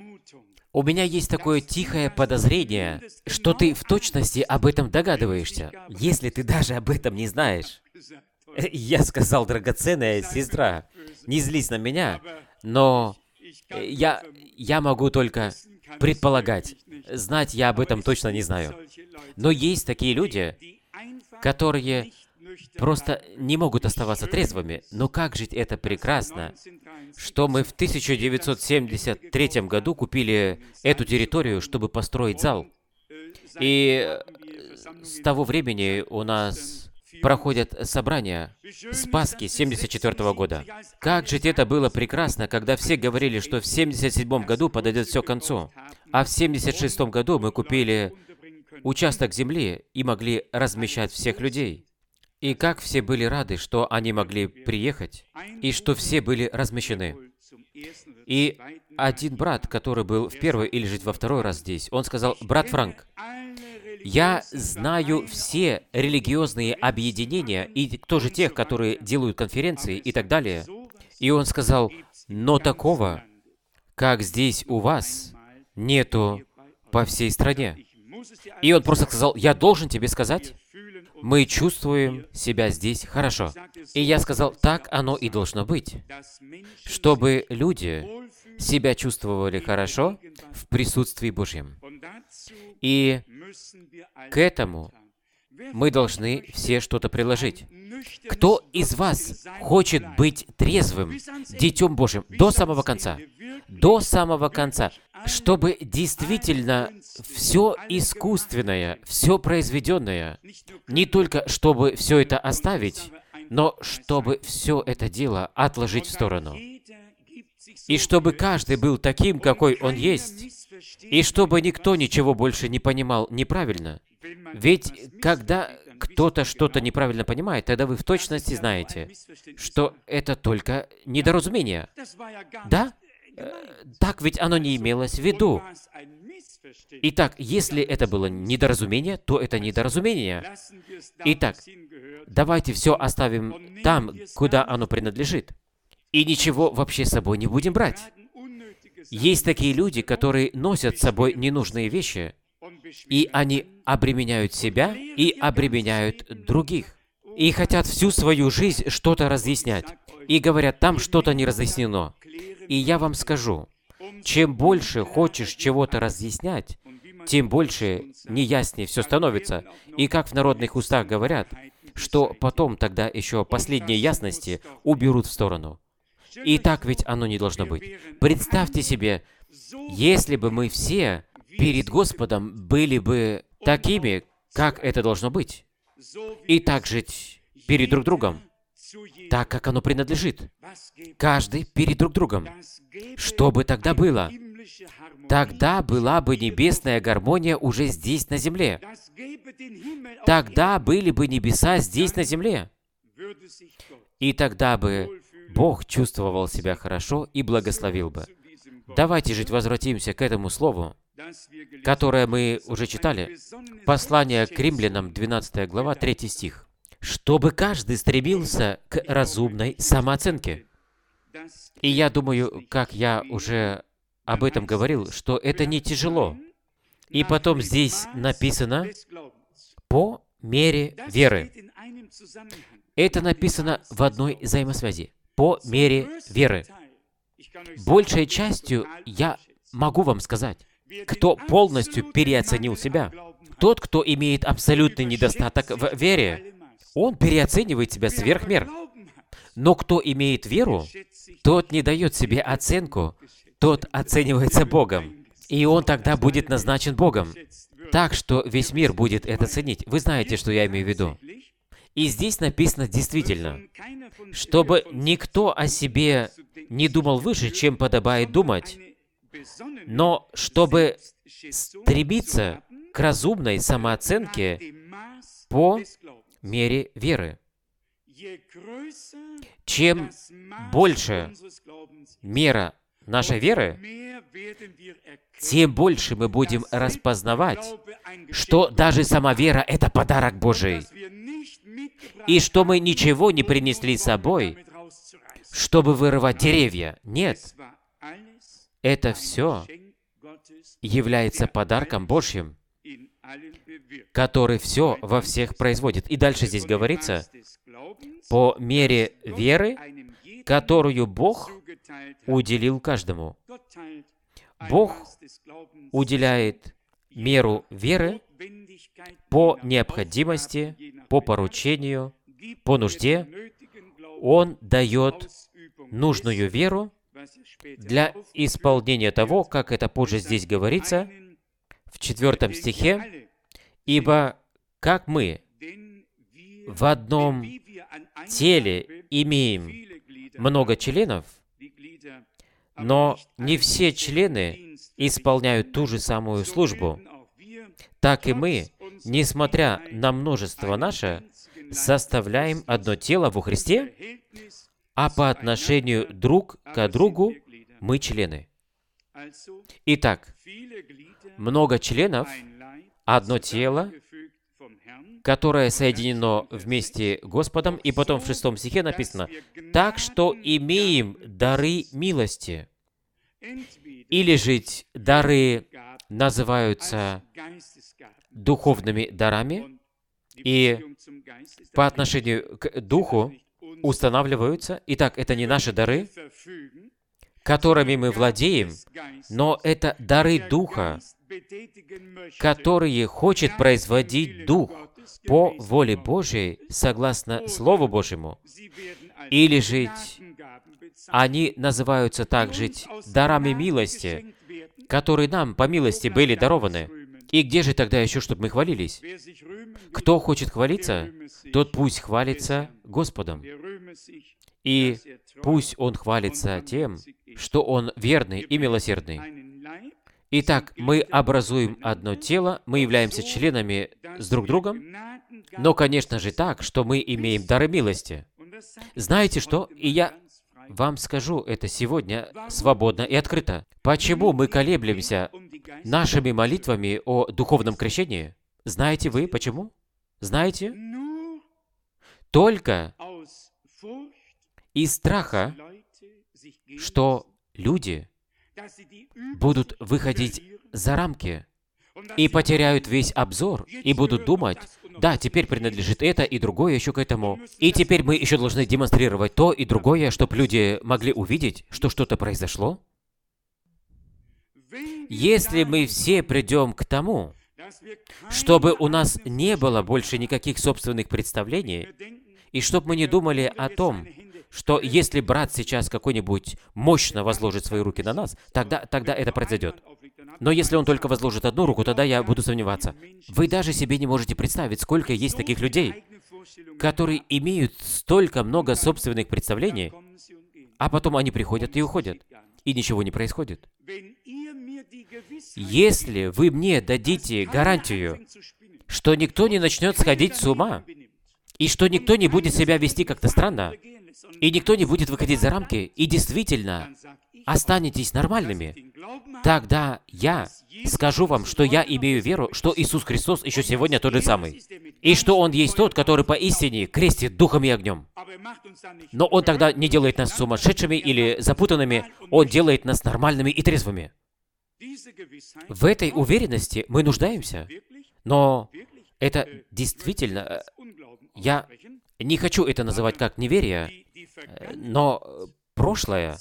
у меня есть такое тихое подозрение, что ты в точности об этом догадываешься, если ты даже об этом не знаешь». Я сказал: «Драгоценная сестра, не злись на меня, но я, я могу только предполагать. Знать я об этом точно не знаю». Но есть такие люди, которые просто не могут оставаться трезвыми. Но как же это прекрасно, что мы в тысяча девятьсот семьдесят третьем году купили эту территорию, чтобы построить зал. И с того времени у нас проходят собрания с Пасхи семьдесят четвёртого года. Как же это было прекрасно, когда все говорили, что в семьдесят седьмом году подойдет все к концу. А в семьдесят шестом году мы купили участок земли и могли размещать всех людей. И как все были рады, что они могли приехать, и что все были размещены. И один брат, который был в первый или же во второй раз здесь, он сказал: «Брат Франк, я знаю все религиозные объединения и тоже тех, которые делают конференции и так далее». И он сказал: «Но такого, как здесь у вас, нету по всей стране». И он просто сказал: «Я должен тебе сказать, мы чувствуем себя здесь хорошо». И я сказал: так оно и должно быть, чтобы люди себя чувствовали хорошо в присутствии Божьем. И к этому мы должны все что-то приложить. Кто из вас хочет быть трезвым Детем Божьим до самого конца? До самого конца. Чтобы действительно все искусственное, все произведенное, не только чтобы все это оставить, но чтобы все это дело отложить в сторону. И чтобы каждый был таким, какой он есть, и чтобы никто ничего больше не понимал неправильно. Ведь когда кто-то что-то неправильно понимает, тогда вы в точности знаете, что это только недоразумение. Да? Так ведь оно не имелось в виду. Итак, если это было недоразумение, то это недоразумение. Итак, давайте все оставим там, куда оно принадлежит. И ничего вообще с собой не будем брать. Есть такие люди, которые носят с собой ненужные вещи, и они обременяют себя и обременяют других. И хотят всю свою жизнь что-то разъяснять. И говорят, там что-то не разъяснено. И я вам скажу, чем больше хочешь чего-то разъяснять, тем больше неяснее все становится. И как в народных устах говорят, что потом тогда еще последние ясности уберут в сторону. И так ведь оно не должно быть. Представьте себе, если бы мы все перед Господом были бы такими, как это должно быть, и так жить перед друг другом, так, как оно принадлежит. Каждый перед друг другом. Что бы тогда было? Тогда была бы небесная гармония уже здесь, на земле. Тогда были бы небеса здесь, на земле. И тогда бы Бог чувствовал себя хорошо и благословил бы. Давайте же возвратимся к этому слову, которое мы уже читали. Послание к римлянам, двенадцатая глава, третий стих. «Чтобы каждый стремился к разумной самооценке». И я думаю, как я уже об этом говорил, что это не тяжело. И потом здесь написано «по мере веры». Это написано в одной взаимосвязи. По мере веры. Большей частью я могу вам сказать, кто полностью переоценил себя, тот, кто имеет абсолютный недостаток в вере, он переоценивает себя сверх мер. Но кто имеет веру, тот не дает себе оценку, тот оценивается Богом. И он тогда будет назначен Богом. Так что весь мир будет это ценить. Вы знаете, что я имею в виду. И здесь написано действительно, чтобы никто о себе не думал выше, чем подобает думать, но чтобы стремиться к разумной самооценке по мере веры. Чем больше мера нашей веры, тем больше мы будем распознавать, что даже сама вера — это подарок Божий, и что мы ничего не принесли с собой, чтобы вырывать деревья. Нет. Это все является подарком Божьим, который все во всех производит. И дальше здесь говорится, по мере веры, которую Бог уделил каждому. Бог уделяет меру веры по необходимости, по поручению, по нужде. Он дает нужную веру для исполнения того, как это позже здесь говорится, в четвертом стихе, «Ибо как мы в одном теле имеем много членов, но не все члены исполняют ту же самую службу, так и мы, несмотря на множество наше, составляем одно тело во Христе, а по отношению друг к другу мы члены». Итак, много членов, одно тело, которое соединено вместе Господом, и потом в шестом стихе написано, «Так что имеем дары милости». Или же дары называются духовными дарами, и по отношению к Духу устанавливаются. Итак, это не наши дары, которыми мы владеем, но это дары Духа, которые хочет производить Дух по воле Божьей, согласно Слову Божьему. Или же они называются также дарами милости, которые нам по милости были дарованы. И где же тогда еще, чтобы мы хвалились? Кто хочет хвалиться, тот пусть хвалится Господом. И пусть он хвалится тем, что он верный и милосердный. Итак, мы образуем одно тело, мы являемся членами с друг другом, но, конечно же, так, что мы имеем дары милости. Знаете что? И я вам скажу это сегодня свободно и открыто. Почему мы колеблемся нашими молитвами о духовном крещении? Знаете вы почему? Знаете? Только из страха, что люди будут выходить за рамки и потеряют весь обзор, и будут думать, да, теперь принадлежит это и другое еще к этому. И теперь мы еще должны демонстрировать то и другое, чтобы люди могли увидеть, что что-то произошло. Если мы все придем к тому, чтобы у нас не было больше никаких собственных представлений, и чтобы мы не думали о том, что если брат сейчас какой-нибудь мощно возложит свои руки на нас, тогда, тогда это произойдет. Но если он только возложит одну руку, тогда я буду сомневаться. Вы даже себе не можете представить, сколько есть таких людей, которые имеют столько много собственных представлений, а потом они приходят и уходят, и ничего не происходит. Если вы мне дадите гарантию, что никто не начнет сходить с ума, и что никто не будет себя вести как-то странно, и никто не будет выходить за рамки, и действительно останетесь нормальными, тогда я скажу вам, что я имею веру, что Иисус Христос еще сегодня тот же самый, и что Он есть тот, который поистине крестит духом и огнем. Но Он тогда не делает нас сумасшедшими или запутанными, Он делает нас нормальными и трезвыми. В этой уверенности мы нуждаемся, но это действительно... Я не хочу это называть как неверие, но прошлое,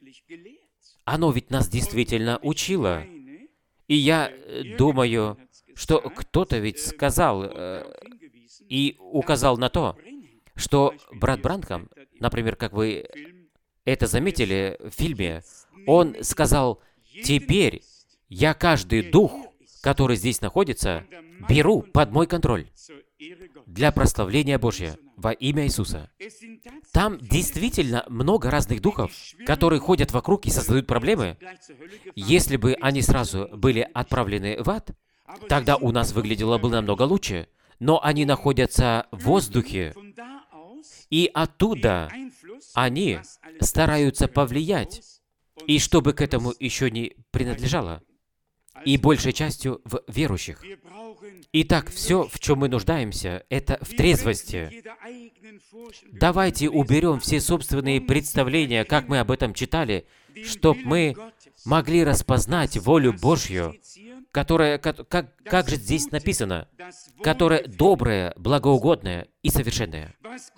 оно ведь нас действительно учило. И я думаю, что кто-то ведь сказал э, и указал на то, что брат Бранхам, например, как вы это заметили в фильме, он сказал, «Теперь я каждый дух, который здесь находится, беру под мой контроль для прославления Божьего во имя Иисуса». Там действительно много разных духов, которые ходят вокруг и создают проблемы. Если бы они сразу были отправлены в ад, тогда у нас выглядело бы намного лучше. Но они находятся в воздухе, и оттуда они стараются повлиять, и чтобы к этому еще не принадлежало, и большей частью в верующих. Итак, все, в чем мы нуждаемся, это в трезвости. Давайте уберем все собственные представления, как мы об этом читали, чтобы мы могли распознать волю Божью, которая, как, как, как же здесь написано, которая добрая, благоугодная и совершенная.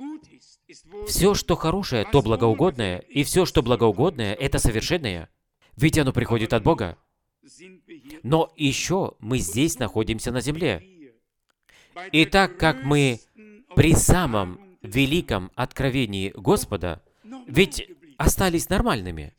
Все, что хорошее, то благоугодное, и все, что благоугодное, это совершенное. Ведь оно приходит от Бога. Но еще мы здесь находимся на земле. И так как мы при самом великом откровении Господа, ведь остались нормальными,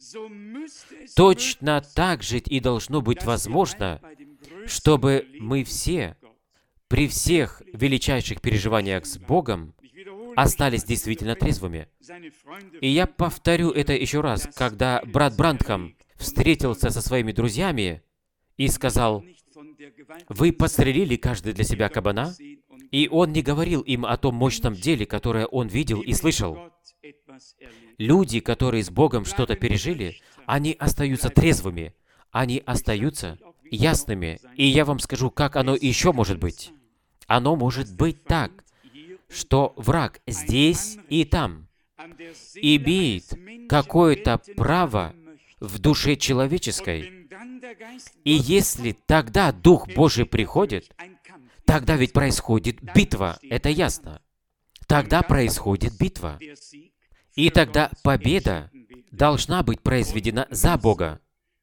точно так же и должно быть возможно, чтобы мы все при всех величайших переживаниях с Богом остались действительно трезвыми. И я повторю это еще раз, когда брат Бранхам встретился со своими друзьями и сказал, «Вы подстрелили каждый для себя кабана?» И он не говорил им о том мощном деле, которое он видел и слышал. Люди, которые с Богом что-то пережили, они остаются трезвыми. они остаются ясными. И я вам скажу, как оно еще может быть. Оно может быть так, что враг здесь и там имеет какое-то право в душе человеческой. И если тогда Дух Божий приходит, тогда ведь происходит битва, это ясно. Тогда происходит битва. И тогда победа должна быть произведена за Бога.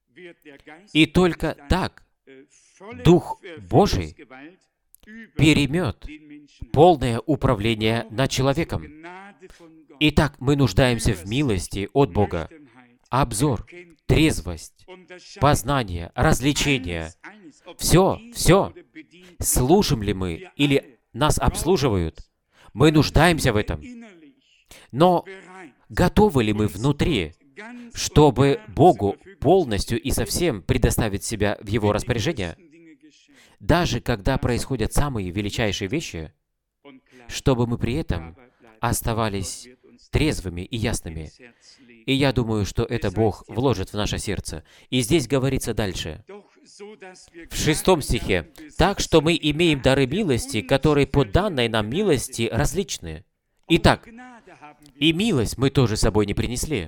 И только так Дух Божий переймет полное управление над человеком. Итак, мы нуждаемся в милости от Бога. Обзор, трезвость, познание, развлечение. Все, все. Служим ли мы или нас обслуживают? Мы нуждаемся в этом. Но готовы ли мы внутри, чтобы Богу полностью и совсем предоставить себя в Его распоряжение? Даже когда происходят самые величайшие вещи, чтобы мы при этом оставались трезвыми и ясными. И я думаю, что это Бог вложит в наше сердце. И здесь говорится дальше, в шестом стихе, «Так что мы имеем дары милости, которые по данной нам милости различны». Итак, и милость мы тоже с собой не принесли.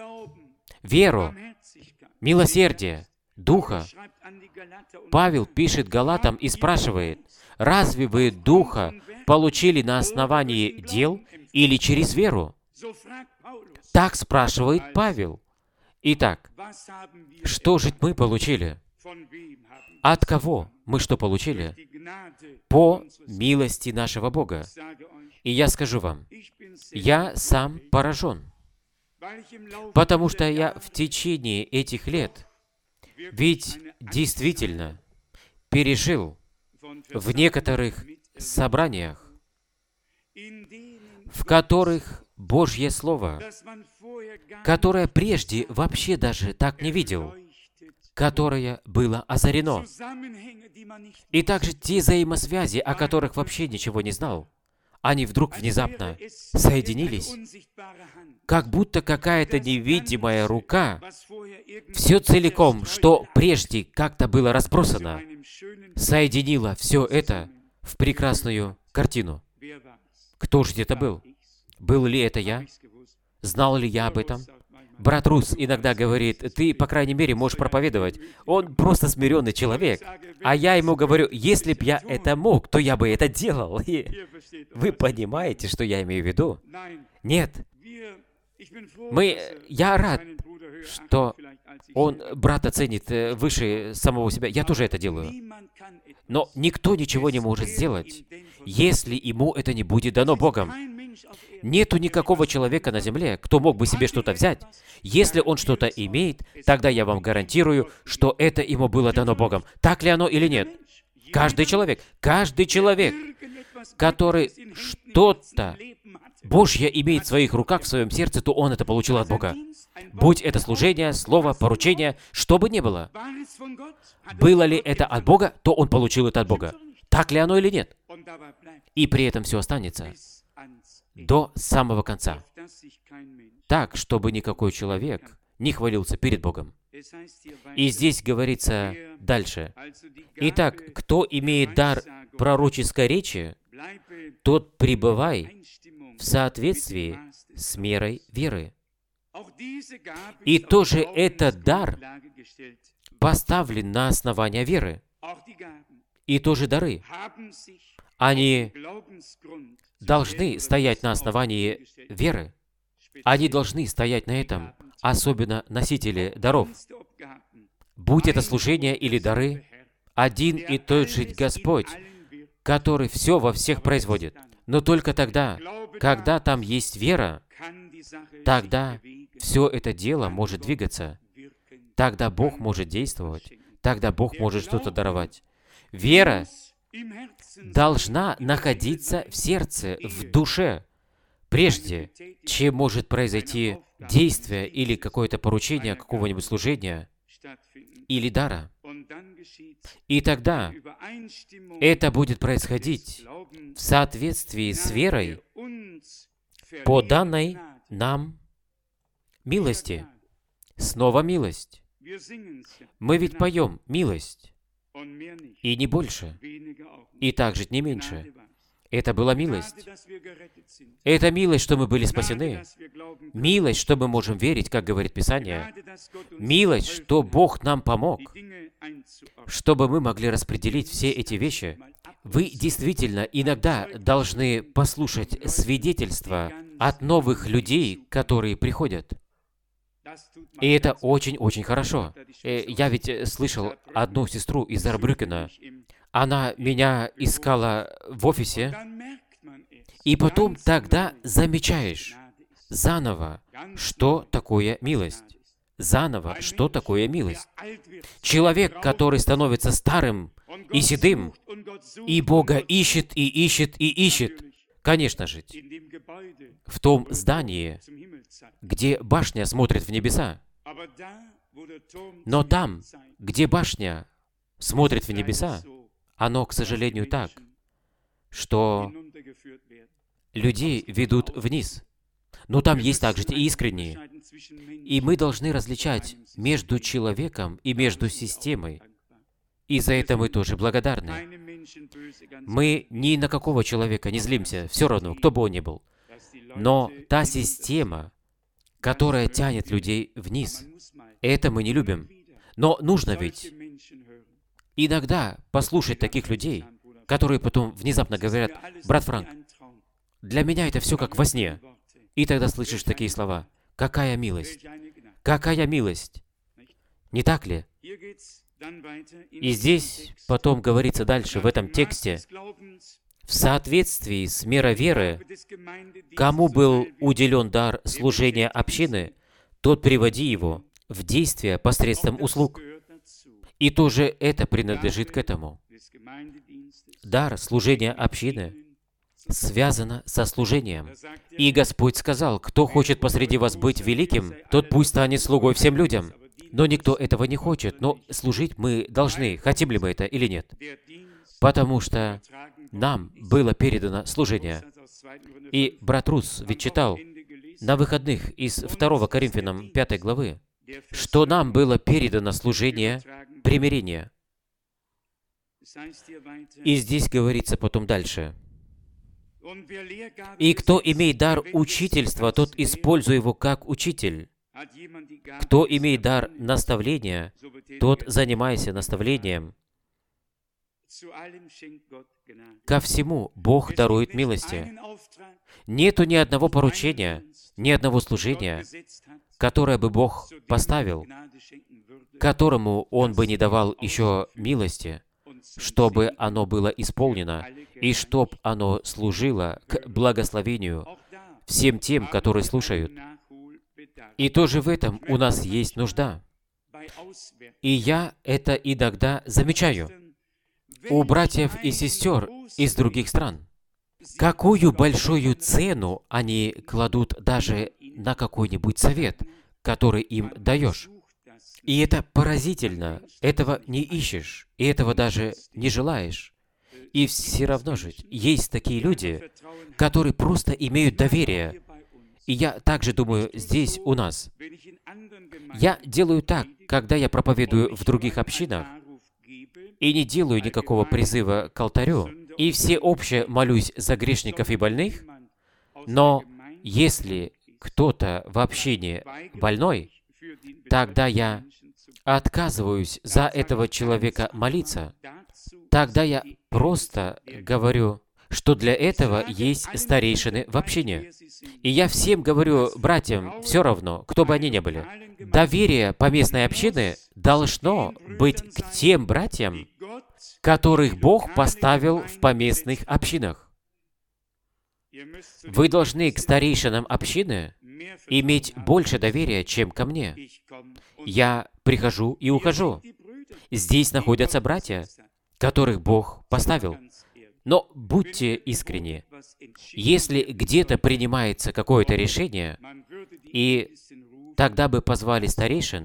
Веру, милосердие, Духа. Павел пишет Галатам и спрашивает, «Разве вы Духа получили на основании дел или через веру?» Так спрашивает Павел. Итак, что же мы получили? От кого мы что получили? По милости нашего Бога. И я скажу вам, я сам поражен, потому что я в течение этих лет ведь действительно пережил в некоторых собраниях, в которых Божье Слово, которое прежде вообще даже так не видел, которое было озарено, и также те взаимосвязи, о которых вообще ничего не знал, они вдруг внезапно соединились, как будто какая-то невидимая рука, все целиком, что прежде как-то было разбросано, соединила все это в прекрасную картину. Кто же это был? Был ли это я? Знал ли я об этом? Брат Рус иногда говорит, ты, по крайней мере, можешь проповедовать. Он просто смиренный человек. А я ему говорю, если б я это мог, то я бы это делал. И вы понимаете, что я имею в виду? Нет. Мы, я рад, что он брата ценит выше самого себя. Я тоже это делаю. Но никто ничего не может сделать, если ему это не будет дано Богом. Нету никакого человека на земле, кто мог бы себе что-то взять. Если он что-то имеет, тогда я вам гарантирую, что это ему было дано Богом. Так ли оно или нет? Каждый человек, каждый человек, который что-то Божье имеет в своих руках, в своем сердце, то он это получил от Бога. Будь это служение, слово, поручение, что бы ни было. Было ли это от Бога, то он получил это от Бога. Так ли оно или нет? И при этом все останется до самого конца. Так, чтобы никакой человек не хвалился перед Богом. И здесь говорится дальше. Итак, кто имеет дар пророческой речи, тот пребывай в соответствии с мерой веры. И тоже этот дар поставлен на основание веры. И тоже дары. Они должны стоять на основании веры. Они должны стоять на этом, особенно носители даров. Будь это служение или дары, один и тот же Господь, который все во всех производит. Но только тогда, когда там есть вера, тогда все это дело может двигаться. Тогда Бог может действовать. Тогда Бог может что-то даровать. Вера должна находиться в сердце, в душе, прежде чем может произойти действие или какое-то поручение какого-нибудь служения или дара. И тогда это будет происходить в соответствии с верой по данной нам милости. Снова милость. Мы ведь поем «милость», и не больше, и также не меньше. Это была милость. Это милость, что мы были спасены. Милость, что мы можем верить, как говорит Писание. Милость, что Бог нам помог, чтобы мы могли распределить все эти вещи. Вы действительно иногда должны послушать свидетельства от новых людей, которые приходят. И это очень-очень хорошо. Я ведь слышал одну сестру из Саарбрюкена. Она меня искала в офисе, и потом тогда замечаешь заново, что такое милость. Заново, что такое милость. Человек, который становится старым и седым, и Бога ищет, и ищет, и ищет, конечно же, в том здании, где башня смотрит в небеса. Но там, где башня смотрит в небеса, оно, к сожалению, так, что людей ведут вниз. Но там есть также и искренние. И мы должны различать между человеком и между системой. И за это мы тоже благодарны. Мы ни на какого человека не злимся, все равно, кто бы он ни был. Но та система, которая тянет людей вниз, это мы не любим. Но нужно ведь иногда послушать таких людей, которые потом внезапно говорят: «Брат Франк, для меня это все как во сне». И тогда слышишь такие слова: «Какая милость! Какая милость!» Не так ли? И здесь потом говорится дальше, в этом тексте: «В соответствии с мерой веры, кому был уделен дар служения общины, тот приводи его в действие посредством услуг». И тоже это принадлежит к этому. Дар служения общины связано со служением. И Господь сказал: «Кто хочет посреди вас быть великим, тот пусть станет слугой всем людям». Но никто этого не хочет. Но служить мы должны, хотим ли мы это или нет. Потому что нам было передано служение. И брат Рус ведь читал на выходных из второго Коринфянам пятой главы, что нам было передано служение примирения. И здесь говорится потом дальше: «И кто имеет дар учительства, тот используй его как учитель. Кто имеет дар наставления, тот занимайся наставлением. Ко всему Бог дарует милости». Нету ни одного поручения, ни одного служения, которое бы Бог поставил, которому Он бы не давал еще милости, чтобы оно было исполнено, и чтоб оно служило к благословению всем тем, которые слушают. И тоже в этом у нас есть нужда. И я это иногда замечаю у братьев и сестер из других стран. Какую большую цену они кладут даже на какой-нибудь совет, который им даешь. И это поразительно. Этого не ищешь, и этого даже не желаешь. И все равно же есть такие люди, которые просто имеют доверие. И я также думаю, здесь у нас. Я делаю так, когда я проповедую в других общинах, и не делаю никакого призыва к алтарю, и всеобще молюсь за грешников и больных, но если кто-то в общине больной, тогда я отказываюсь за этого человека молиться. Тогда я просто говорю, что для этого есть старейшины в общине. И я всем говорю, братьям, все равно, кто бы они ни были, доверие поместной общины должно быть к тем братьям, которых Бог поставил в поместных общинах. Вы должны к старейшинам общины иметь больше доверия, чем ко мне. Я прихожу и ухожу. Здесь находятся братья, которых Бог поставил. Но будьте искренни. Если где-то принимается какое-то решение, и тогда бы позвали старейшин,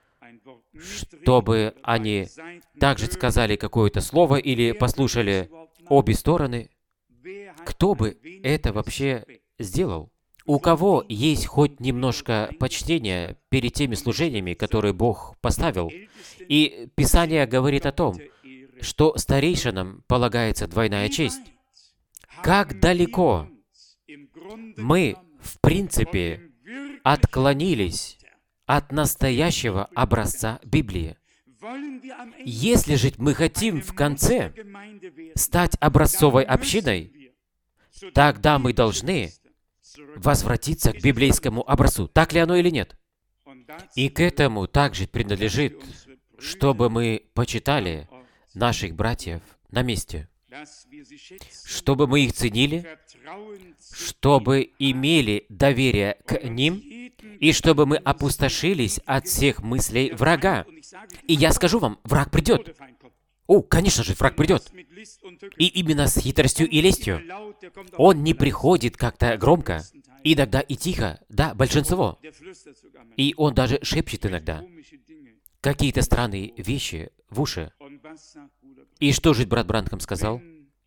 чтобы они также сказали какое-то слово или послушали обе стороны, кто бы это вообще сделал? У кого есть хоть немножко почтения перед теми служениями, которые Бог поставил? И Писание говорит о том, что старейшинам полагается двойная честь. Как далеко мы, в принципе, отклонились от настоящего образца Библии. Если же мы хотим в конце стать образцовой общиной, тогда мы должны возвратиться к библейскому образцу. Так ли оно или нет? И к этому также принадлежит, чтобы мы почитали наших братьев на месте, чтобы мы их ценили, чтобы имели доверие к ним, и чтобы мы опустошились от всех мыслей врага. И я скажу вам, враг придет. О, конечно же, враг придет. И именно с хитростью и лестью. Он не приходит как-то громко, иногда и тихо, да, большинство. И он даже шепчет иногда какие-то странные вещи в уши. И что же брат Бранхам сказал?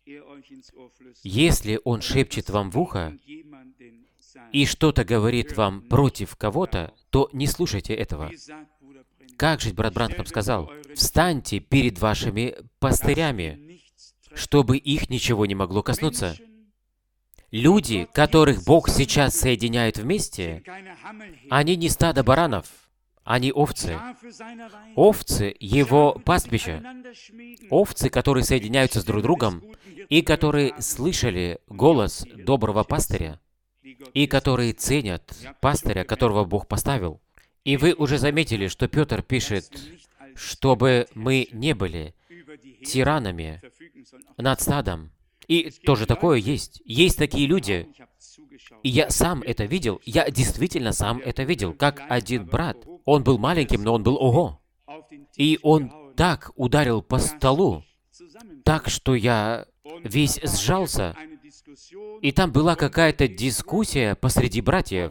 Если он шепчет вам в ухо и что-то говорит вам против кого-то, то не слушайте этого. Как же брат Бранхам сказал? Встаньте перед вашими пастырями, чтобы их ничего не могло коснуться. Люди, которых Бог сейчас соединяет вместе, они не стадо баранов, они овцы. Овцы Его пастбища. Овцы, которые соединяются с друг другом, и которые слышали голос доброго пастыря, и которые ценят пастыря, которого Бог поставил. И вы уже заметили, что Петр пишет, чтобы мы не были тиранами над стадом. И тоже такое есть. Есть такие люди. И я сам это видел. Я действительно сам это видел. Как один брат. Он был маленьким, но он был ого. И он так ударил по столу, так что я весь сжался. И там была какая-то дискуссия посреди братьев.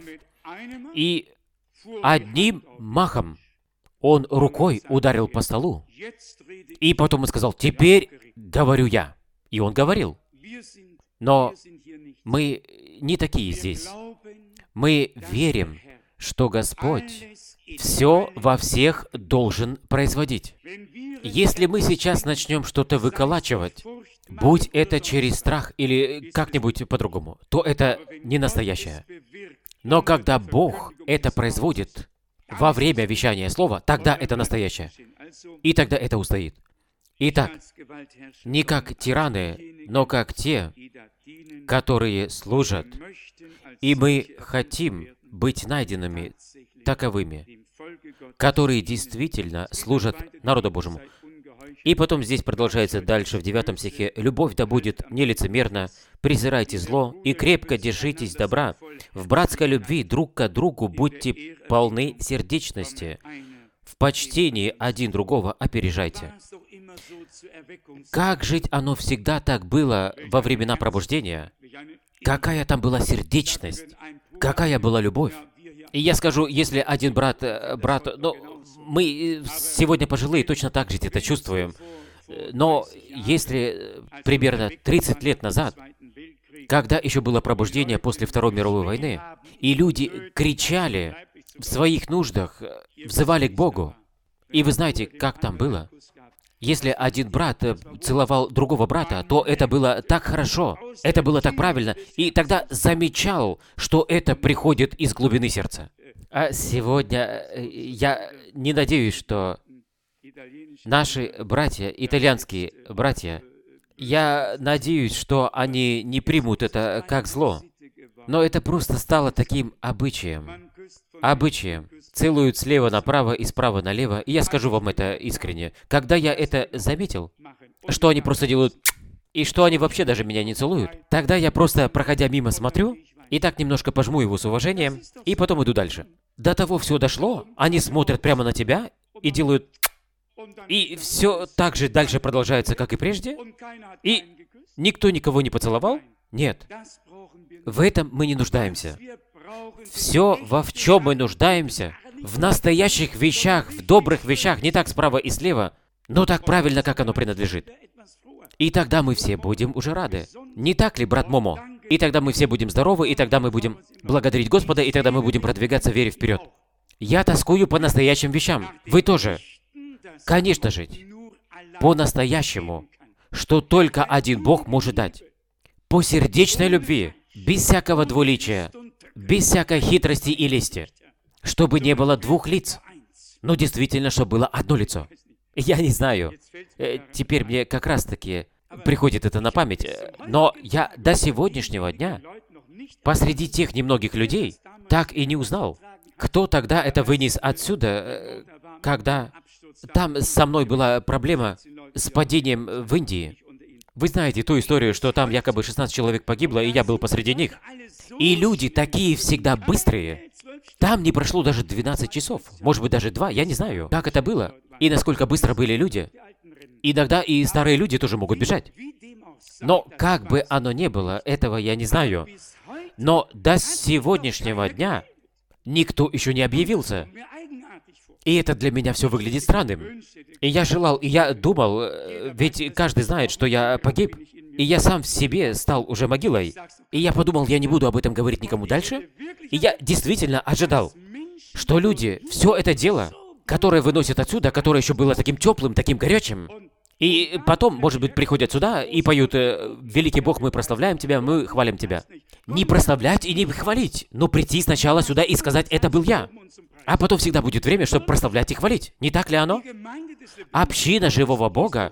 И одним махом он рукой ударил по столу. И потом он сказал, «Теперь говорю я». И он говорил. Но мы не такие здесь. Мы верим, что Господь все во всех должен производить. Если мы сейчас начнем что-то выколачивать, будь это через страх или как-нибудь по-другому, то это не настоящее. Но когда Бог это производит во время вещания слова, тогда это настоящее. И тогда это устоит. Итак, не как тираны, но как те, которые служат. И мы хотим быть найденными таковыми, которые действительно служат народу Божьему. И потом здесь продолжается дальше в девятом стихе. «Любовь да будет нелицемерна, презирайте зло и крепко держитесь добра. В братской любви друг к другу будьте полны сердечности. В почтении один другого опережайте». Как жить оно всегда так было во времена пробуждения? Какая там была сердечность? Какая была любовь? И я скажу, если один брат, брат, ну, мы сегодня пожилые точно так же это чувствуем, но если примерно тридцать лет назад, когда еще было пробуждение после Второй мировой войны, и люди кричали в своих нуждах, взывали к Богу, и вы знаете, как там было? Если один брат целовал другого брата, то это было так хорошо, это было так правильно, и тогда замечал, что это приходит из глубины сердца. А сегодня я не надеюсь, что наши братья, итальянские братья, я надеюсь, что они не примут это как зло, но это просто стало таким обычаем. Обычаем. Целуют слева направо и справа налево. И я скажу вам это искренне. Когда я это заметил, что они просто делают, и что они вообще даже меня не целуют, тогда я просто, проходя мимо, смотрю, и так немножко пожму его с уважением, и потом иду дальше. До того все дошло, они смотрят прямо на тебя и делают... И все так же дальше продолжается, как и прежде. И никто никого не поцеловал? Нет. В этом мы не нуждаемся. Все, во в чем мы нуждаемся, в настоящих вещах, в добрых вещах, не так справа и слева, но так правильно, как оно принадлежит. И тогда мы все будем уже рады. Не так ли, брат Момо? И тогда мы все будем здоровы, и тогда мы будем благодарить Господа, и тогда мы будем продвигаться в вере вперед. Я тоскую по настоящим вещам. Вы тоже. Конечно же, по-настоящему, что только один Бог может дать. По сердечной любви, без всякого двуличия, без всякой хитрости и лести, чтобы не было двух лиц, но действительно, чтобы было одно лицо. Я не знаю. Теперь мне как раз-таки приходит это на память. Но я до сегодняшнего дня, посреди тех немногих людей, так и не узнал, кто тогда это вынес отсюда, когда там со мной была проблема с падением в Индии. Вы знаете ту историю, что там якобы шестнадцать человек погибло, и я был посреди них. И люди такие всегда быстрые. Там не прошло даже двенадцать часов, может быть, даже два, я не знаю, как это было. И насколько быстро были люди. Иногда и старые люди тоже могут бежать. Но как бы оно ни было, этого я не знаю. Но до сегодняшнего дня никто еще не объявился. И это для меня все выглядит странным. И я желал, и я думал, ведь каждый знает, что я погиб. И я сам в себе стал уже могилой. И я подумал, я не буду об этом говорить никому дальше. И я действительно ожидал, что люди все это дело, которое выносят отсюда, которое еще было таким теплым, таким горячим, и потом, может быть, приходят сюда и поют «Великий Бог, мы прославляем Тебя, мы хвалим Тебя». Не прославлять и не хвалить, но прийти сначала сюда и сказать «Это был я». А потом всегда будет время, чтобы прославлять и хвалить. Не так ли оно? Община живого Бога,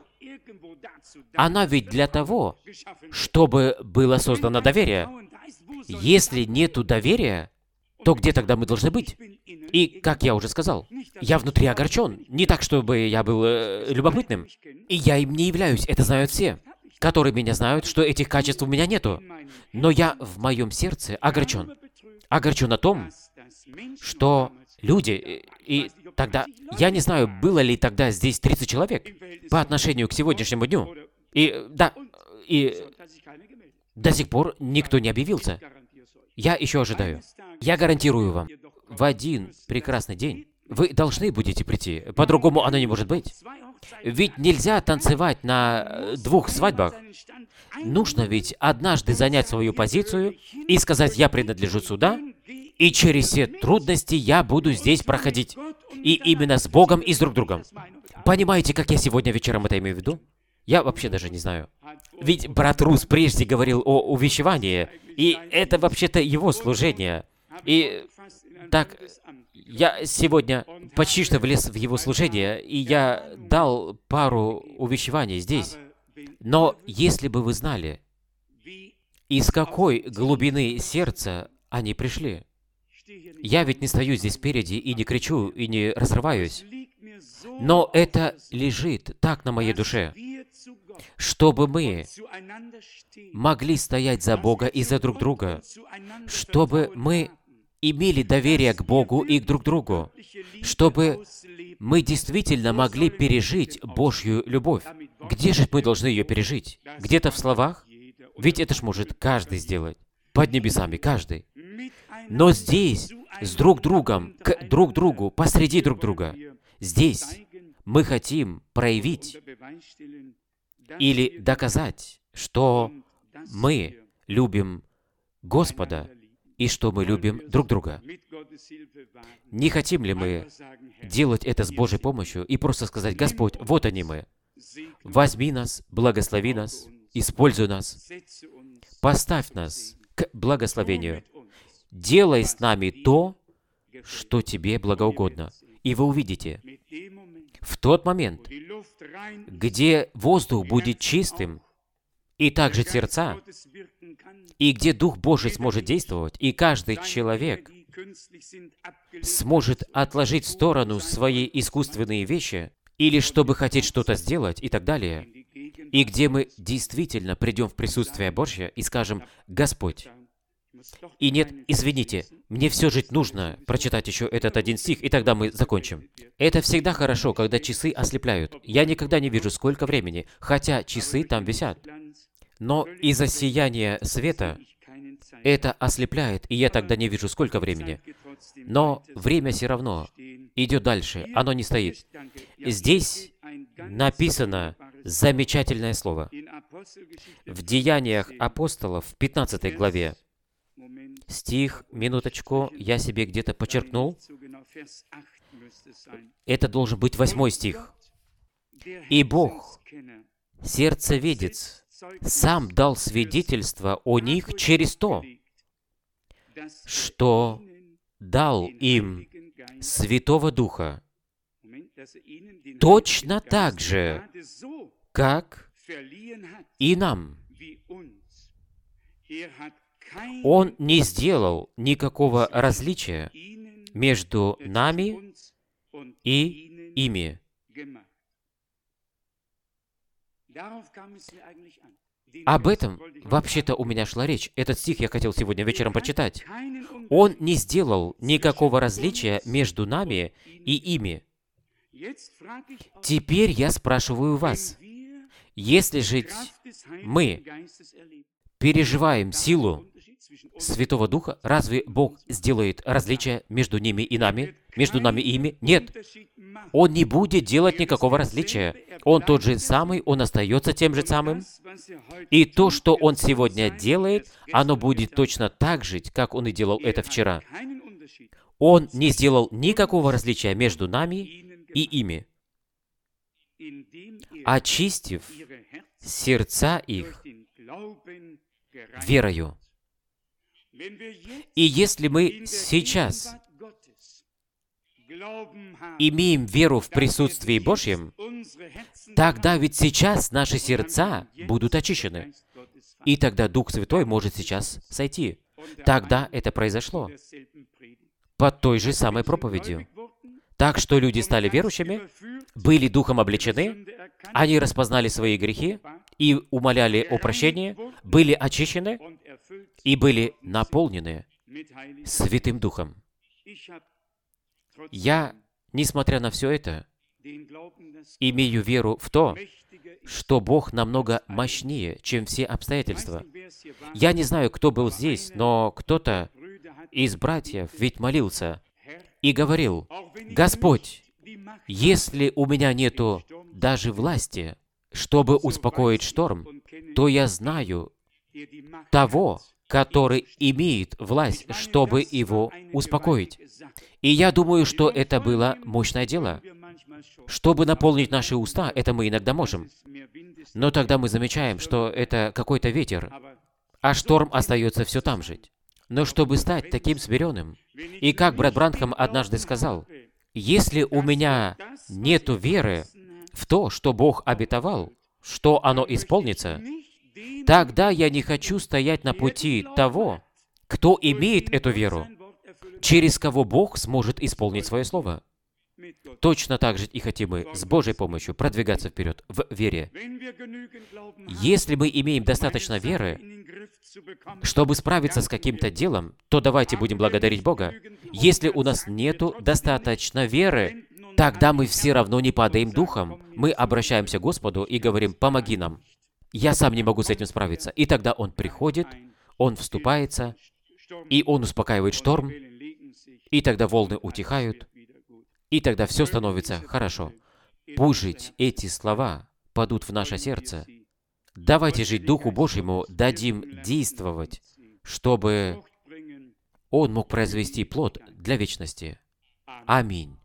она ведь для того, чтобы было создано доверие. Если нету доверия, то где тогда мы должны быть? И, как я уже сказал, я внутри огорчен. Не так, чтобы я был э, любопытным. И я им не являюсь, это знают все, которые меня знают, что этих качеств у меня нету. Но я в моем сердце огорчен. Огорчен о том, что люди, и тогда, я не знаю, было ли тогда здесь тридцать человек по отношению к сегодняшнему дню. И, да, и до сих пор никто не объявился. Я еще ожидаю. Я гарантирую вам, в один прекрасный день вы должны будете прийти. По-другому оно не может быть. Ведь нельзя танцевать на двух свадьбах. Нужно ведь однажды занять свою позицию и сказать, я принадлежу сюда, и через все трудности я буду здесь проходить. И именно с Богом и с друг другом. Понимаете, как я сегодня вечером это имею в виду? Я вообще даже не знаю. Ведь брат Рус прежде говорил о увещевании, и это вообще-то его служение. И так, я сегодня почти что влез в его служение, и я дал пару увещеваний здесь. Но если бы вы знали, из какой глубины сердца они пришли, я ведь не стою здесь спереди и не кричу, и не разрываюсь, но это лежит так на моей душе, чтобы мы могли стоять за Бога и за друг друга, чтобы мы имели доверие к Богу и к друг другу, чтобы мы действительно могли пережить Божью любовь. Где же мы должны ее пережить? Где-то в словах? Ведь это ж может каждый сделать. Под небесами каждый. Но здесь, с друг другом, к друг другу, посреди друг друга, здесь мы хотим проявить или доказать, что мы любим Господа и что мы любим друг друга. Не хотим ли мы делать это с Божьей помощью и просто сказать, Господь, вот они мы. Возьми нас, благослови нас, используй нас, поставь нас к благословению. Делай с нами то, что Тебе благоугодно. И вы увидите, в тот момент, где воздух будет чистым, и также сердца, и где Дух Божий сможет действовать, и каждый человек сможет отложить в сторону свои искусственные вещи, или чтобы хотеть что-то сделать, и так далее, и где мы действительно придем в присутствие Божье и скажем, «Господь». И нет, извините, мне все же нужно прочитать еще этот один стих, и тогда мы закончим. Это всегда хорошо, когда часы ослепляют. Я никогда не вижу, сколько времени, хотя часы там висят. Но из-за сияния света это ослепляет, и я тогда не вижу, сколько времени. Но время все равно идет дальше, оно не стоит. Здесь написано замечательное слово. В Деяниях апостолов, в пятнадцатой главе, стих, минуточку, я себе где-то подчеркнул, это должен быть восьмой стих. «И Бог, сердцеведец, сам дал свидетельство о них через то, что дал им Святого Духа, точно так же, как и нам». Он не сделал никакого различия между нами и ими. Об этом вообще-то у меня шла речь. Этот стих я хотел сегодня вечером прочитать. Он не сделал никакого различия между нами и ими. Теперь я спрашиваю вас, если же мы переживаем силу Святого Духа, разве Бог сделает различие между ними и нами, между нами и ими? Нет. Он не будет делать никакого различия. Он тот же самый, Он остается тем же самым. И то, что Он сегодня делает, оно будет точно так же, как Он и делал это вчера. Он не сделал никакого различия между нами и ими, очистив сердца их верою. И если мы сейчас имеем веру в присутствии Божьем, тогда ведь сейчас наши сердца будут очищены. И тогда Дух Святой может сейчас сойти. Тогда это произошло под той же самой проповедью. Так что люди стали верующими, были Духом облечены, они распознали свои грехи и умоляли о прощении, были очищены и были наполнены Святым Духом. Я, несмотря на все это, имею веру в то, что Бог намного мощнее, чем все обстоятельства. Я не знаю, кто был здесь, но кто-то из братьев ведь молился и говорил: «Господь, если у меня нету даже власти, чтобы успокоить шторм, то я знаю того, который имеет власть, чтобы его успокоить». И я думаю, что это было мощное дело. Чтобы наполнить наши уста, это мы иногда можем. Но тогда мы замечаем, что это какой-то ветер, а шторм остается все там же. Но чтобы стать таким смиренным, и как брат Бранхам однажды сказал, если у меня нету веры в то, что Бог обетовал, что оно исполнится, тогда я не хочу стоять на пути того, кто имеет эту веру, через кого Бог сможет исполнить свое слово. Точно так же и хотим мы с Божьей помощью продвигаться вперед в вере. Если мы имеем достаточно веры, чтобы справиться с каким-то делом, то давайте будем благодарить Бога. Если у нас нету достаточно веры, тогда мы все равно не падаем духом. Мы обращаемся к Господу и говорим: «Помоги нам. Я сам не могу с этим справиться». И тогда Он приходит, Он вступается, и Он успокаивает шторм, и тогда волны утихают, и тогда все становится хорошо. Пусть жить эти слова падут в наше сердце. Давайте жить Духу Божьему, дадим действовать, чтобы Он мог произвести плод для вечности. Аминь.